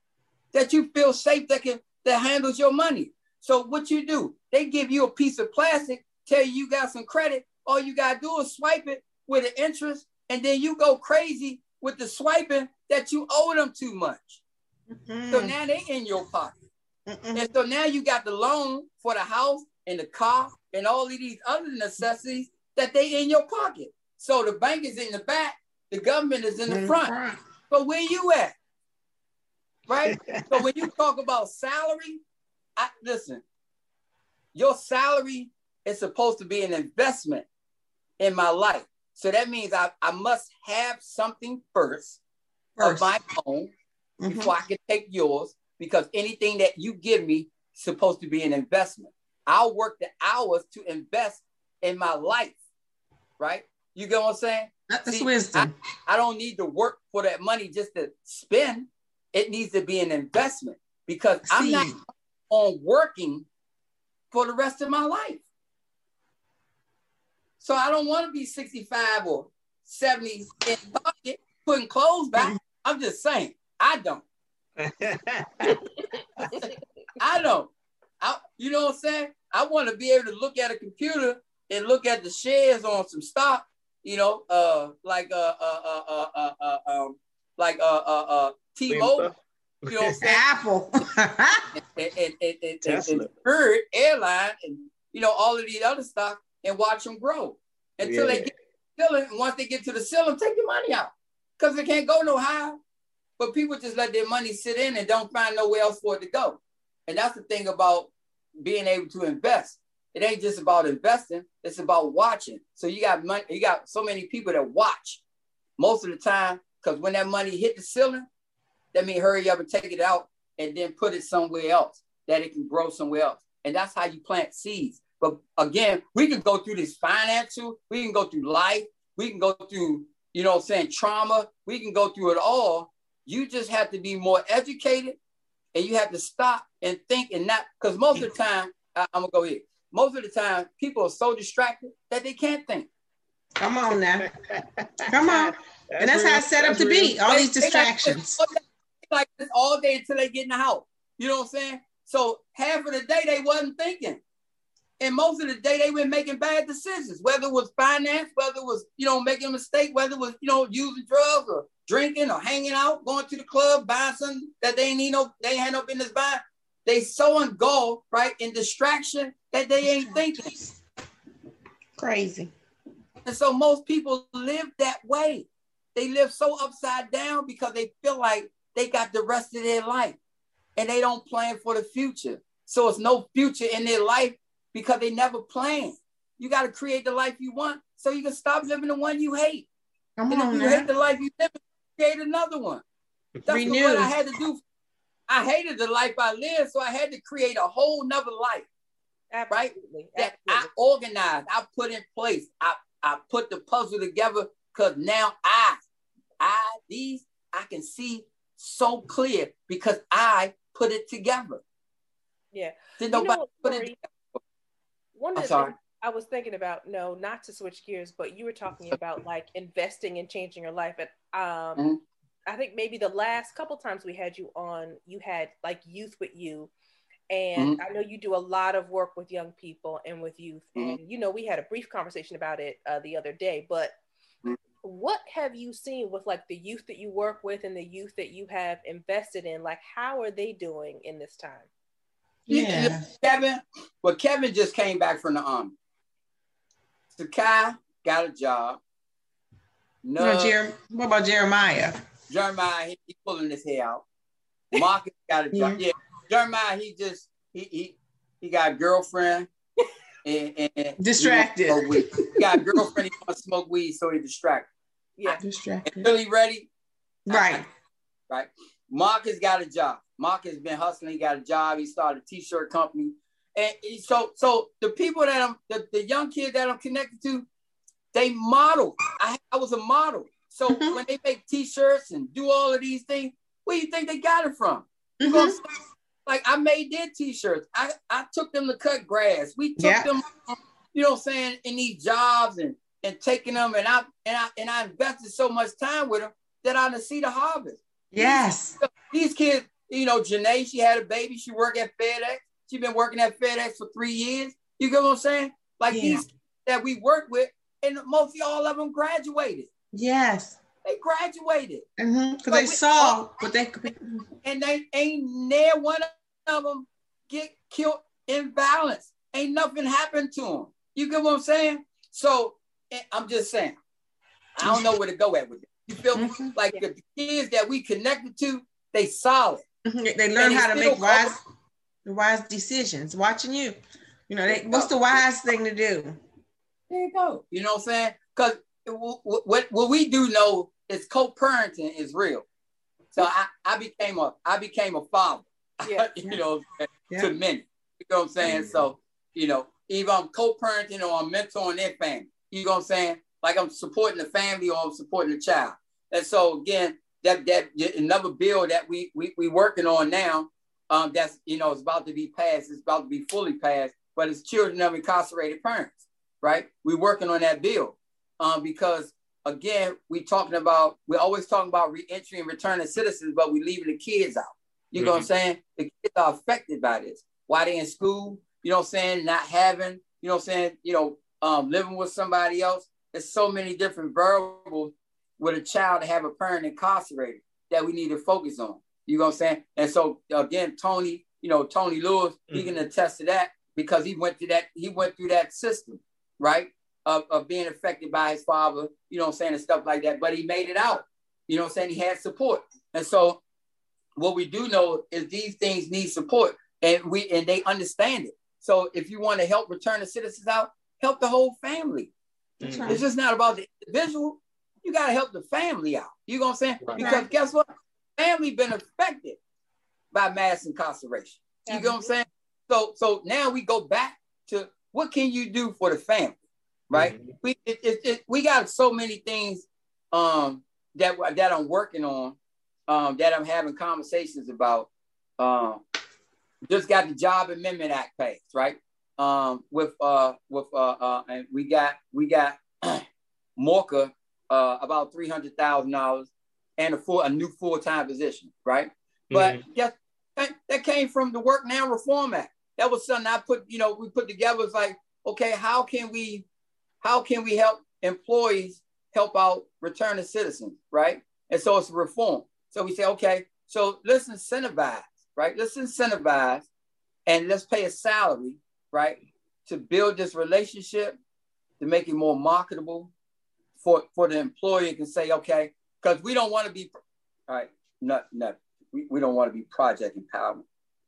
that you feel safe that can that handles your money. So what you do? They give you a piece of plastic, tell you you got some credit. All you gotta do is swipe it with an interest. And then you go crazy with the swiping that you owe them too much. Mm-hmm. So now they in your pocket. Mm-hmm. And so now you got the loan for the house and the car and all of these other necessities that they in your pocket. So the bank is in the back, the government is in the mm-hmm. front. But where you at? Right? So when you talk about salary, I, listen, your salary is supposed to be an investment in my life. So that means I, I must have something first, first. of my own mm-hmm. before I can take yours, because anything that you give me is supposed to be an investment. I'll work the hours to invest in my life, right? You get what I'm saying? That's See, wisdom. I, I don't need to work for that money just to spend. It needs to be an investment because See. I'm not on working for the rest of my life. So I don't want to be sixty-five or seventy in pocket putting clothes back. I'm just saying, I don't. I don't. I, you know what I'm saying? I want to be able to look at a computer and look at the shares on some stock, you know, uh, like uh, uh, uh, uh, uh, uh um, like uh, uh, uh, T-Mobile. You know what I'm saying? Apple. and, and, and, and, and, and Bird Airline, and you know all of these other stocks. And watch them grow until yeah. they get to the ceiling. And once they get to the ceiling, take your money out because they can't go no higher. But people just let their money sit in and don't find nowhere else for it to go. And that's the thing about being able to invest. It ain't just about investing; it's about watching. So you got money. You got so many people that watch most of the time because when that money hit the ceiling, that means hurry up and take it out and then put it somewhere else that it can grow somewhere else. And that's how you plant seeds. But again, we can go through this financial, we can go through life, we can go through, you know what I'm saying, trauma, we can go through it all. You just have to be more educated, and you have to stop and think and not, because most of the time, I, I'm gonna go here. Most of the time, people are so distracted that they can't think. Come on now. Come on. That's And that's real. how it's set up That's to real. be. All They- these they like distractions. this all day- like this all day until they get in the house. You know what I'm saying? So half of the day they wasn't thinking. And most of the day they were making bad decisions, whether it was finance, whether it was, you know, making a mistake, whether it was, you know, using drugs or drinking or hanging out, going to the club, buying something that they ain't need no, they ain't had no business buying. They so engulfed, right, in distraction that they ain't thinking. Crazy. And so most people live that way. They live so upside down because they feel like they got the rest of their life and they don't plan for the future. So it's no future in their life because they never plan. You got to create the life you want so you can stop living the one you hate. Come And on if you now. hate the life you live, create another one. That's Renew. what I had to do. I hated the life I lived, so I had to create a whole nother life. Right? Absolutely. That I Absolutely. organized, I put in place. I, I put the puzzle together because now I, I, these, I can see so clear because I put it together. Yeah. Did You know nobody what, put it Corey? together? One of I'm the sorry. things I was thinking about, no, not to switch gears, but you were talking about like investing and changing your life. And um, Mhm. I think maybe the last couple times we had you on, you had like Youth with You. And Mhm. I know you do a lot of work with young people and with youth. Mhm. And, you know, we had a brief conversation about it uh, the other day, but Mhm. what have you seen with like the youth that you work with and the youth that you have invested in? Like, how are they doing in this time? Yeah. Kevin, well, Kevin just came back from the army. Sakai got a job. No, What about Jer- what about Jeremiah? Jeremiah, he, he pulling his hair out. Marcus got a job. Yeah. Yeah, Jeremiah, he just he he he got a girlfriend and, and and Distracted. He, wants to smoke weed. He got a girlfriend. He wants to smoke weed, so he distracted. Yeah. Distracted. Until he ready, Right. right? Marcus got a job. Marcus been hustling. He got a job. He started a t-shirt company. And he- so, so the people that I'm, the, the young kids that I'm connected to, they model. I, I was a model. So Mhm. when they make t-shirts and do all of these things, where do you think they got it from? You Mhm. know what I'm saying? Like I made their t-shirts. I, I took them to cut grass. We took Yeah. them, you know what I'm saying, in these jobs and and taking them and I and I and I invested so much time with them that I didn't see the harvest. Yes. These kids, you know, Janae, she had a baby. She worked at FedEx. She been working at FedEx for three years. You get what I'm saying? Like Yeah. these that we work with, and mostly all of them graduated. Yes. They graduated, Because So they we- saw what they could be. and they ain't near one of them get killed in violence. Ain't nothing happened to them. You get what I'm saying? So and I'm just saying, I don't know where to go at with it. You feel me? Mhm. Like the kids that we connected to, they solid. Mhm. They learn And how to they make still wise, wise decisions. Watching you, you know, they, There you what's go. the wise thing to do? There you go. You know what I'm saying? Because what what we do know is co-parenting is real. So I, I became a I became a father. Yeah. you know, Yeah. to many. You know what I'm saying? So you know, either I'm co-parenting or I'm mentoring their family. You know what I'm saying? Like I'm supporting the family or I'm supporting the child. And so again, that that another bill that we we we working on now. Um, that's you know it's about to be passed. It's about to be fully passed. But it's children of incarcerated parents, right? We're working on that bill um, because again, we talking about we're always talking about reentry and returning citizens, but we leaving the kids out. You know what I'm saying? The kids are affected by this. Why they in school? You know what I'm saying? Not having, you know what I'm saying? You know, um, living with somebody else. There's so many different variables with a child to have a parent incarcerated that we need to focus on. You know what I'm saying? And so again, Tony, you know, Tony Lewis, he can attest to that because he went through that, he went through that system, right? Of, of being affected by his father, you know what I'm saying, and stuff like that. But he made it out. You know what I'm saying? He had support. And so what we do know is these things need support. And we and they understand it. So if you want to help return the citizens out, help the whole family. That's It's right. just not about the individual. You got to help the family out. You know what I'm saying? Right. Because Right. guess what? Family been affected by mass incarceration. You know what I'm saying? So so now we go back to what can you do for the family, right? Mhm. We it, it, it, we got so many things um that that I'm working on um, that I'm having conversations about. Um, just got the Job Amendment Act passed, right? Um, with uh, with uh, uh, and we got we got Morka uh, about three hundred thousand dollars and a full a new full time position, right? But mm-hmm. that, that that came from the Work Now Reform Act. That was something I put, you know, we put together. It's like, okay, how can we, how can we help employees help out returning citizens, right? And so it's a reform. So we say, okay, so let's incentivize, right? Let's incentivize and let's pay a salary, right? To build this relationship, to make it more marketable for, for the employer can say, okay, because we don't want to be, all right, no, no, we, we don't want to be project empowerment.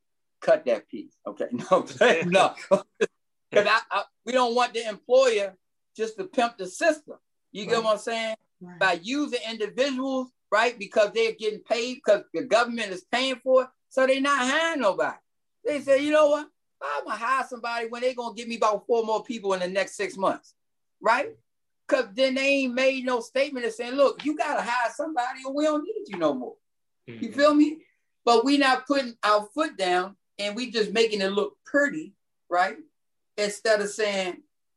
Cut that piece, okay? No, no, because I, I, we don't want the employer just to pimp the system. You right. get what I'm saying? Right. By using individuals, right? Because they're getting paid because the government is paying for it, so they're not hiring nobody. They say, you know what? I'm gonna hire somebody when they're gonna give me about four more people in the next six months, right? Because then they ain't made no statement of saying, look, you gotta hire somebody or we don't need you no more. Mm-hmm. You feel me? But we not putting our foot down and we just making it look pretty, right? Instead of saying,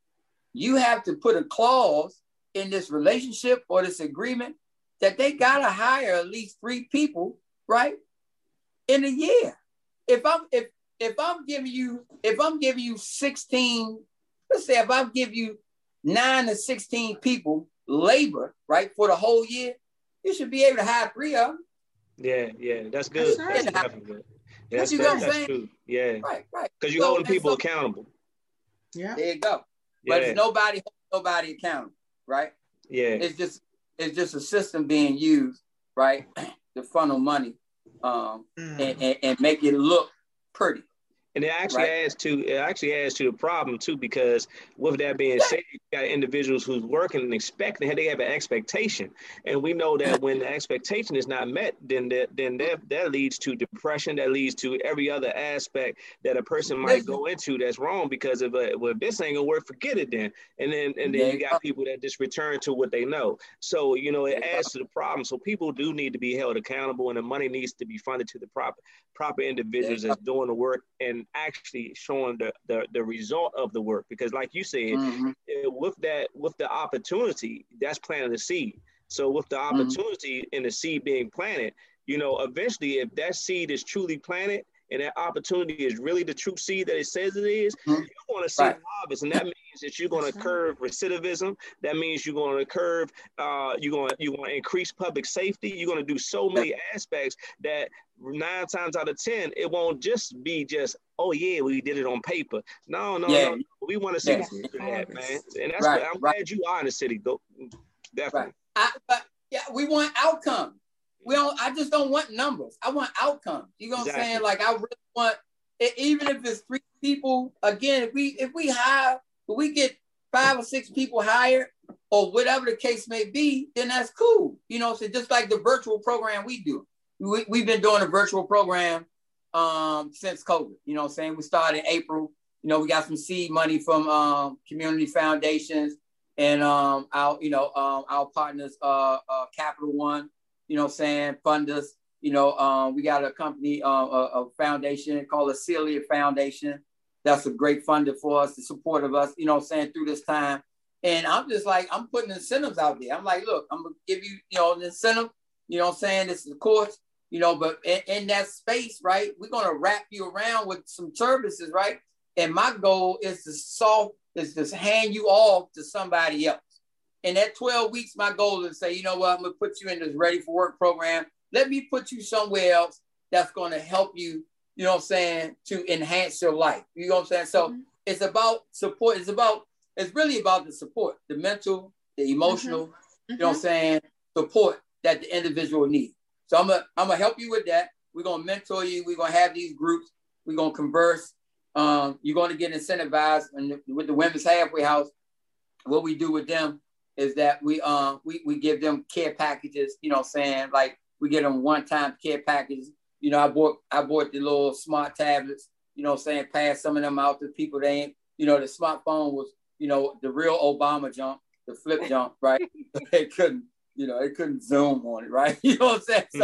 you have to put a clause in this relationship or this agreement that they gotta hire at least three people, right? In a year. If I'm if if I'm giving you if I'm giving you sixteen, let's say if I'm giving you nine to sixteen people labor, right, for the whole year, you should be able to hire three of them. Yeah, yeah, that's good. That's, that's definitely good. Yeah, that's, you that, that's saying? True. Yeah, right, right. Because you're so, holding people so, accountable. Yeah, there you go. But yeah. It's nobody nobody accountable, right? Yeah, it's just it's just a system being used, right, to funnel money, um, mm. and, and, and make it look pretty. And it actually right. adds to it actually adds to the problem too, because with that being said, you got individuals who's working and expecting, they have an expectation, and we know that when the expectation is not met, then that then that that leads to depression, that leads to every other aspect that a person might go into that's wrong because of a, well, this ain't gonna work, forget it then, and then and then you got people that just return to what they know. So you know it adds to the problem. So people do need to be held accountable, and the money needs to be funded to the proper proper individuals that's doing the work and actually showing the, the the result of the work, because like you said, mm-hmm. with that with the opportunity, that's planting the seed. So with the opportunity mm-hmm. and the seed being planted, you know, eventually if that seed is truly planted and that opportunity is really the true seed that it says it is, mm-hmm. you're going to see right. harvest, and that means that you're going to curb recidivism. That means you're going to curb, uh, you're going to you're going to increase public safety. You're going to do so many aspects that nine times out of ten, it won't just be just, oh yeah, we did it on paper. No, no, yeah. no. We want to see yeah. the that, man. And that's right. what I'm right. glad you are in the city. Go, definitely. Right. I, but yeah, we want outcomes. We don't. I just don't want numbers. I want outcomes. You know what exactly. I'm saying? Like I really want, even if it's three people. Again, if we if we hire, if we get five or six people hired, or whatever the case may be, then that's cool. You know, so just like the virtual program we do. We, we've been doing a virtual program um, since COVID. You know what I'm saying? We started in April. You know, we got some seed money from um, community foundations and um, our, you know, um, our partners, uh, uh, Capital One, you know what I'm saying, fund us. You know, um, we got a company, uh, a, a foundation called the Celia Foundation. That's a great funder for us, the support of us, you know what I'm saying, through this time. And I'm just like, I'm putting incentives out there. I'm like, look, I'm going to give you, you know, an incentive. You know what I'm saying? This is a course. You know, but in, in that space, right, we're going to wrap you around with some services, right? And my goal is to solve, is to hand you off to somebody else. In that twelve weeks, my goal is to say, you know what, I'm going to put you in this Ready for Work program. Let me put you somewhere else that's going to help you, you know what I'm saying, to enhance your life. You know what I'm saying? So mm-hmm. it's about support. It's about, it's really about the support, the mental, the emotional, mm-hmm. you know what I'm saying, support that the individual needs. So I'm gonna I'm gonna help you with that. We're gonna mentor you. We're gonna have these groups. We're gonna converse. Um, you're gonna get incentivized. And with the Women's Halfway House, what we do with them is that we um we, we give them care packages. You know what I'm saying? Like we get them one-time care packages. You know, I bought I bought the little smart tablets. You know what I'm saying? Pass some of them out to people. They ain't. You know, the smartphone was, you know, the real Obama jump, the flip jump, right? They couldn't. You know, it couldn't zoom on it, right? You know what I'm saying? So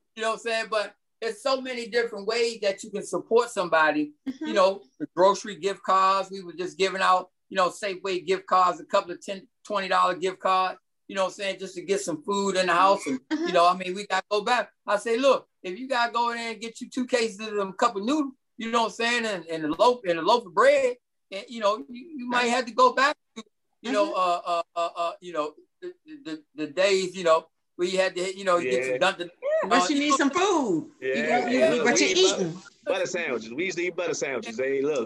You know what I'm saying? But there's so many different ways that you can support somebody. Mm-hmm. You know, the grocery gift cards. We were just giving out, you know, Safeway gift cards, a couple of ten, twenty dollar gift cards. You know what I'm saying? Just to get some food in the house. And, mm-hmm. you know, I mean, we got to go back. I say, look, if you got to go in there and get you two cases of them cup of noodles, you know what I'm saying? And, and, a, loaf, and a loaf of bread, and, you know, you, you might have to go back to, you mm-hmm. know, uh, uh, uh, uh, you know, the, the, the days, you know, where you had to, you know, yeah. get some done. Yeah, but uh, you, you need know, some food. Yeah, you know, yeah. Look, but you're eating. Butter, butter sandwiches. We used to eat butter sandwiches. Hey, look.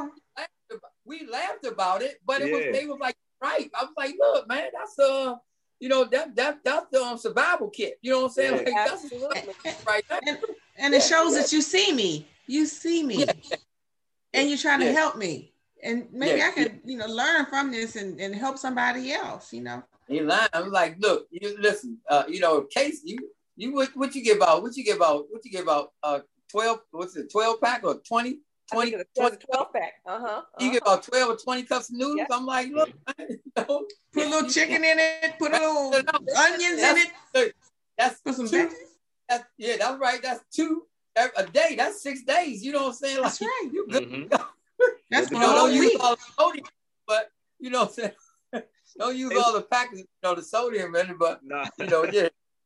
We laughed about it, but it yeah. was, they was like, right. I was like, look, man, that's, uh, you know, that that that's the um, survival kit. You know what I'm saying? Like, that's right there. And, and it shows that you see me. You see me. Yeah. And you're trying to yeah. help me. And maybe yeah. I can, you know, learn from this and, and help somebody else, you know. He lying. I'm like, look, you listen, uh, you know, Case, you you what, what you give out? What you give out? What you give out? Uh twelve, what's it, twelve pack or twenty? twenty, twenty, twelve pack. Uh-huh. uh-huh. You get about twelve or twenty cups of noodles. Yeah. I'm like, look, you know, put a little chicken in it, put a little onions in it. Look, that's put some two, that's, yeah, that's right. That's two a day. That's six days. You know what I'm saying? Like, that's right. You good. Mm-hmm. That's you know, don't use all the sodium, but you know what I'm saying? Don't use all the packets, you know, the sodium in it, but nah. you know, yeah.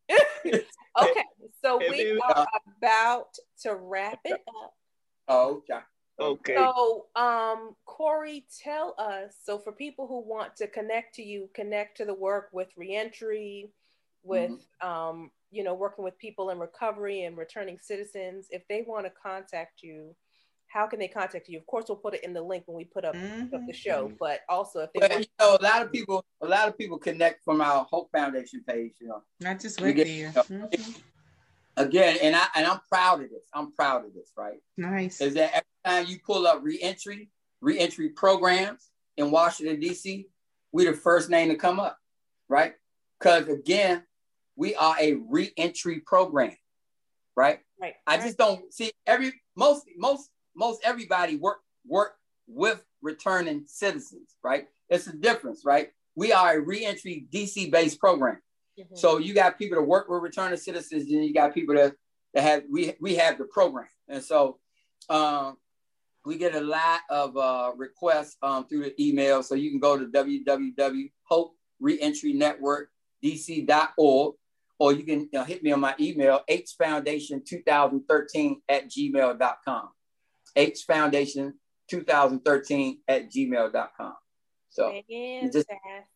Okay, so we are about to wrap it up. Oh, okay. Okay. So, um, Corey, tell us, so for people who want to connect to you, connect to the work with reentry, with, mm-hmm. um, you know, working with people in recovery and returning citizens, if they want to contact you, how can they contact you? Of course, we'll put it in the link when we put up, mm-hmm. put up the show, but also if they well, want you know, a lot of people, a lot of people connect from our Hope Foundation page, you know. Not just with you. you know, mm-hmm. Again, and I and I'm proud of this. I'm proud of this, right? Nice. Is that every time you pull up reentry, reentry programs in Washington, D C, we're the first name to come up, right? Because again, we are a reentry program, right? Right. I right. just don't see every most most most everybody work work with returning citizens, right? It's a difference, right? We are a reentry D C based program. Mm-hmm. So you got people that work with returning citizens, and you got people that, that have, we we have the program. And so um, we get a lot of uh, requests um, through the email. So you can go to w w w dot hope reentry network d c dot org, or you can you know, hit me on my email, h foundation twenty thirteen at gmail dot com. h foundation twenty thirteen at gmail dot com. So fantastic. Just,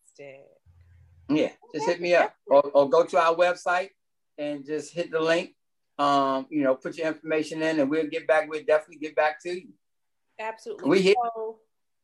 yeah, just hit me up or, or go to our website and just hit the link. Um, you know, put your information in and we'll get back. We'll definitely get back to you. Absolutely. We hit. So,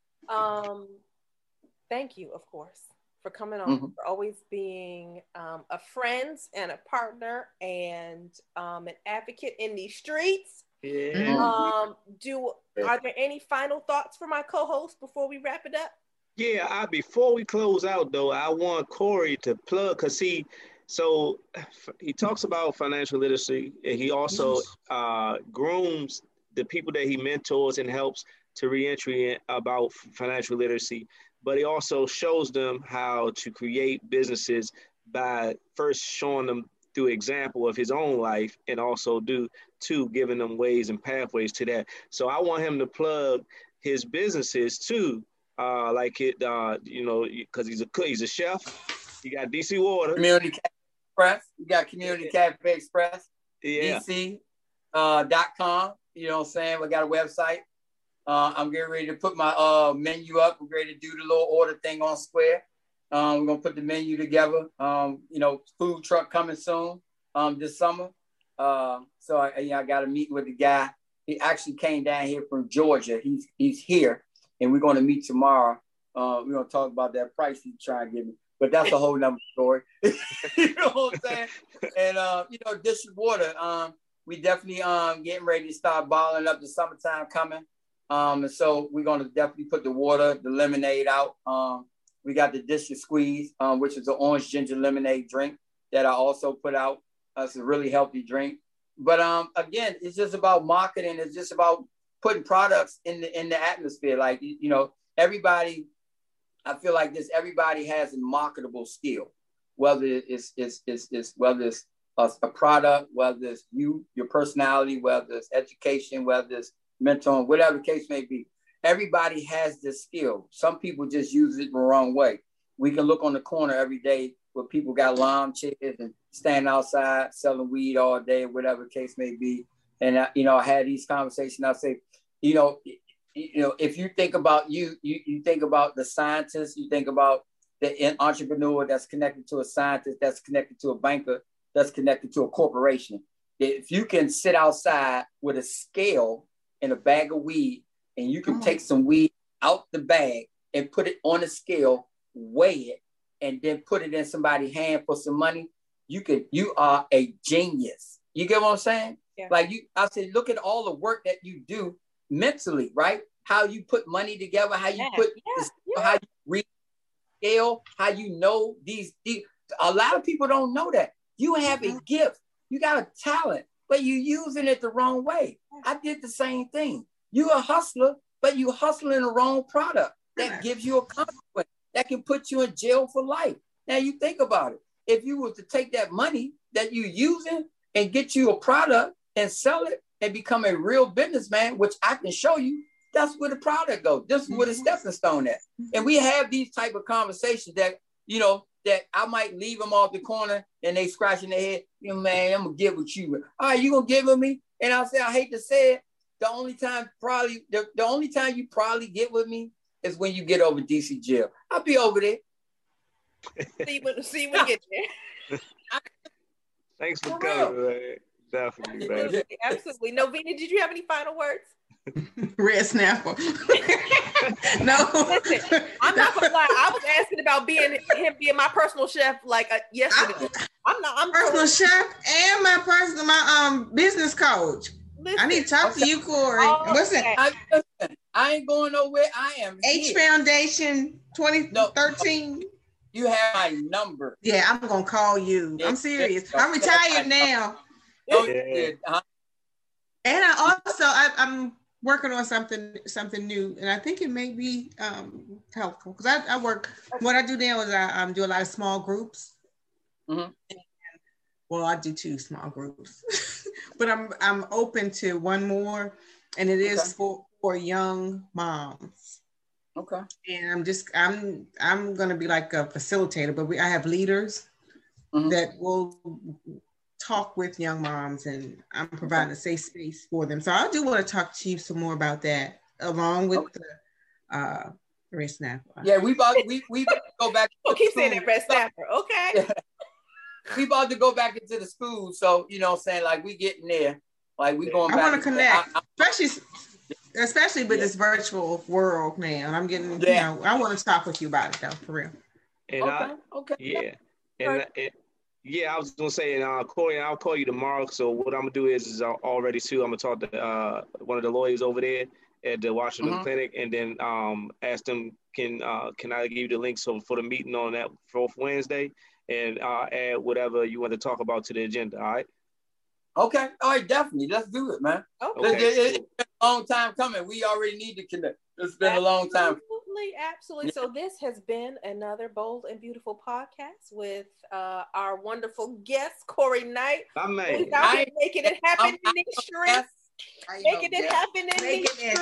um, thank you, of course, for coming on, mm-hmm. for always being um, a friend and a partner and um, an advocate in these streets. Yeah. Um, do are there any final thoughts for my co-host before we wrap it up? Yeah, I before we close out though, I want Corey to plug because he, so he talks about financial literacy, and he also uh, grooms the people that he mentors and helps to reentry about financial literacy. But he also shows them how to create businesses by first showing them through example of his own life, and also do too giving them ways and pathways to that. So I want him to plug his businesses too. Uh, like it, uh, you know, because he's a cook, he's a chef. He got D C Water, Community Cafe Express. You got Community Cafe Express, yeah. D C uh, dot com. You know what I'm saying? We got a website. Uh, I'm getting ready to put my uh, menu up. We're ready to do the little order thing on Square. Um, we're gonna put the menu together. Um, you know, food truck coming soon. Um, this summer. Uh, so I, you know, I got to meet with the guy. He actually came down here from Georgia. He's he's here. And we're going to meet tomorrow. Uh, we're going to talk about that price he's trying to give me. But that's a whole nother story. You know what I'm saying? And, uh, you know, district water, um, we definitely um, getting ready to start bottling up. The summertime coming. Um, and so we're going to definitely put the water, the lemonade out. Um, we got the district squeeze, um, which is an orange ginger lemonade drink that I also put out. Uh, it's a really healthy drink. But um, again, it's just about marketing. It's just about putting products in the in the atmosphere. Like, you know, everybody, I feel like this, everybody has a marketable skill, whether it's it's it's, it's whether it's a, a product, whether it's you, your personality, whether it's education, whether it's mentoring, whatever the case may be. Everybody has this skill. Some people just use it the wrong way. We can look on the corner every day where people got lawn chairs and stand outside selling weed all day, whatever the case may be. And, I, you know, I had these conversations. I say, you know, you know, if you think about you, you, you think about the scientist, you think about the entrepreneur that's connected to a scientist, that's connected to a banker, that's connected to a corporation. If you can sit outside with a scale and a bag of weed, and you can take some weed out the bag and put it on a scale, weigh it, and then put it in somebody's hand for some money, you can, you are a genius. You get what I'm saying? Yeah. Like you, I said, look at all the work that you do mentally, right? How you put money together, how you yeah. put, yeah. This, yeah. how you read scale, how you know these, these, a lot of people don't know that. You have a gift, you got a talent, but you using it the wrong way. I did the same thing. You a hustler, but you hustling the wrong product that gives you a consequence that can put you in jail for life. Now you think about it. If you were to take that money that you're using and get you a product and sell it and become a real businessman, which I can show you, that's where the product goes. This is where the stepping stone at. And we have these type of conversations that, you know, that I might leave them off the corner and they scratching their head, you know, man, I'm gonna get with you. All right, you gonna give with me? And I'll say, I hate to say it, the only time probably, the, the only time you probably get with me is when you get over D C jail. I'll be over there. see when see when you get there. Thanks for, for coming, man. Definitely, man. Absolutely. Novena, did you have any final words? Red Snapper. No. Listen, I'm not gonna lie. I was asking about being him being my personal chef like uh, yesterday. I, I'm not. I'm personal totally- chef and my personal my um business coach. Listen, I need to talk okay. to you, Corey. Oh, What's okay. it? I, I ain't going nowhere. I am H here. Foundation twenty thirteen. No, you have my number. Yeah, I'm gonna call you. Yeah, I'm serious. I'm retired now. Yeah. Uh-huh. And I also I, I'm working on something something new, and I think it may be um, helpful because I, I work. What I do now is I um, do a lot of small groups. Mm-hmm. And, well, I do two small groups, but I'm I'm open to one more, and it is okay. for for young moms. Okay. And I'm just I'm I'm gonna be like a facilitator, but we I have leaders mm-hmm. that will talk with young moms, and I'm providing a safe space for them. So I do want to talk to you some more about that, along with okay. the uh, Red Snapper. Yeah, we about we we go back. Oh, keep saying that Red Snapper. Okay. Yeah. We about to go back into the school, so you know what I'm saying, like we getting there, like we going. I back want to connect, I, I, especially especially with yeah. this virtual world now. I'm getting, yeah. you know, I want to talk with you about it though, for real. And okay. I, okay. Yeah. And, and yeah, I was gonna say, and uh, Corey, I'll call you tomorrow. So what I'm gonna do is, is uh, already too, I'm gonna talk to uh, one of the lawyers over there at the Washington mm-hmm. Clinic, and then um, ask them, can uh, can I give you the link so for the meeting on that fourth Wednesday, and uh, add whatever you want to talk about to the agenda. All right. Okay. All right. Definitely. Let's do it, man. Okay. It, it, it's been a long time coming. We already need to connect. It's been absolutely, a long time. Absolutely. Absolutely. So this has been another Bold and Beautiful podcast with uh, our wonderful guest, Corey Knight. My man. I, making it happen I'm, in these streets. Making it happen in making these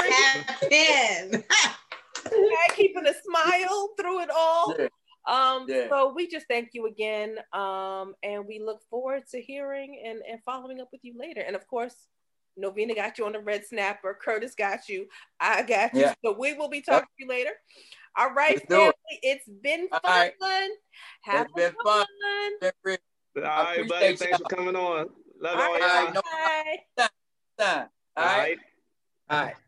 it streets. Happen. Keeping a smile through it all. Yeah. Um, yeah. So we just thank you again. Um, and we look forward to hearing and, and following up with you later. And of course, Novena got you on the Red Snapper. Curtis got you. I got you. Yeah. So we will be talking yep. to you later. All right, Let's family. It. It's been fun. Right. Have it's been fun. fun. All right, buddy. Thanks for coming on. Love all, all right. y'all. Bye. All right. All right. All right.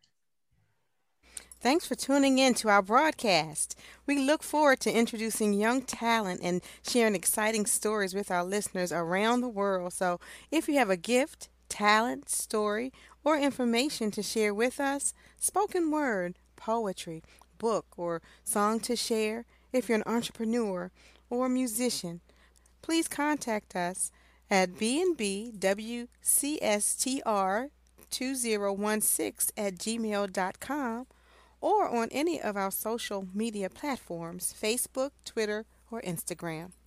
Thanks for tuning in to our broadcast. We look forward to introducing young talent and sharing exciting stories with our listeners around the world. So if you have a gift, talent, story, or information to share with us, spoken word, poetry, book, or song to share, if you're an entrepreneur or a musician, please contact us at b n b w c s t r two zero one six at gmail dot com or on any of our social media platforms, Facebook, Twitter, or Instagram.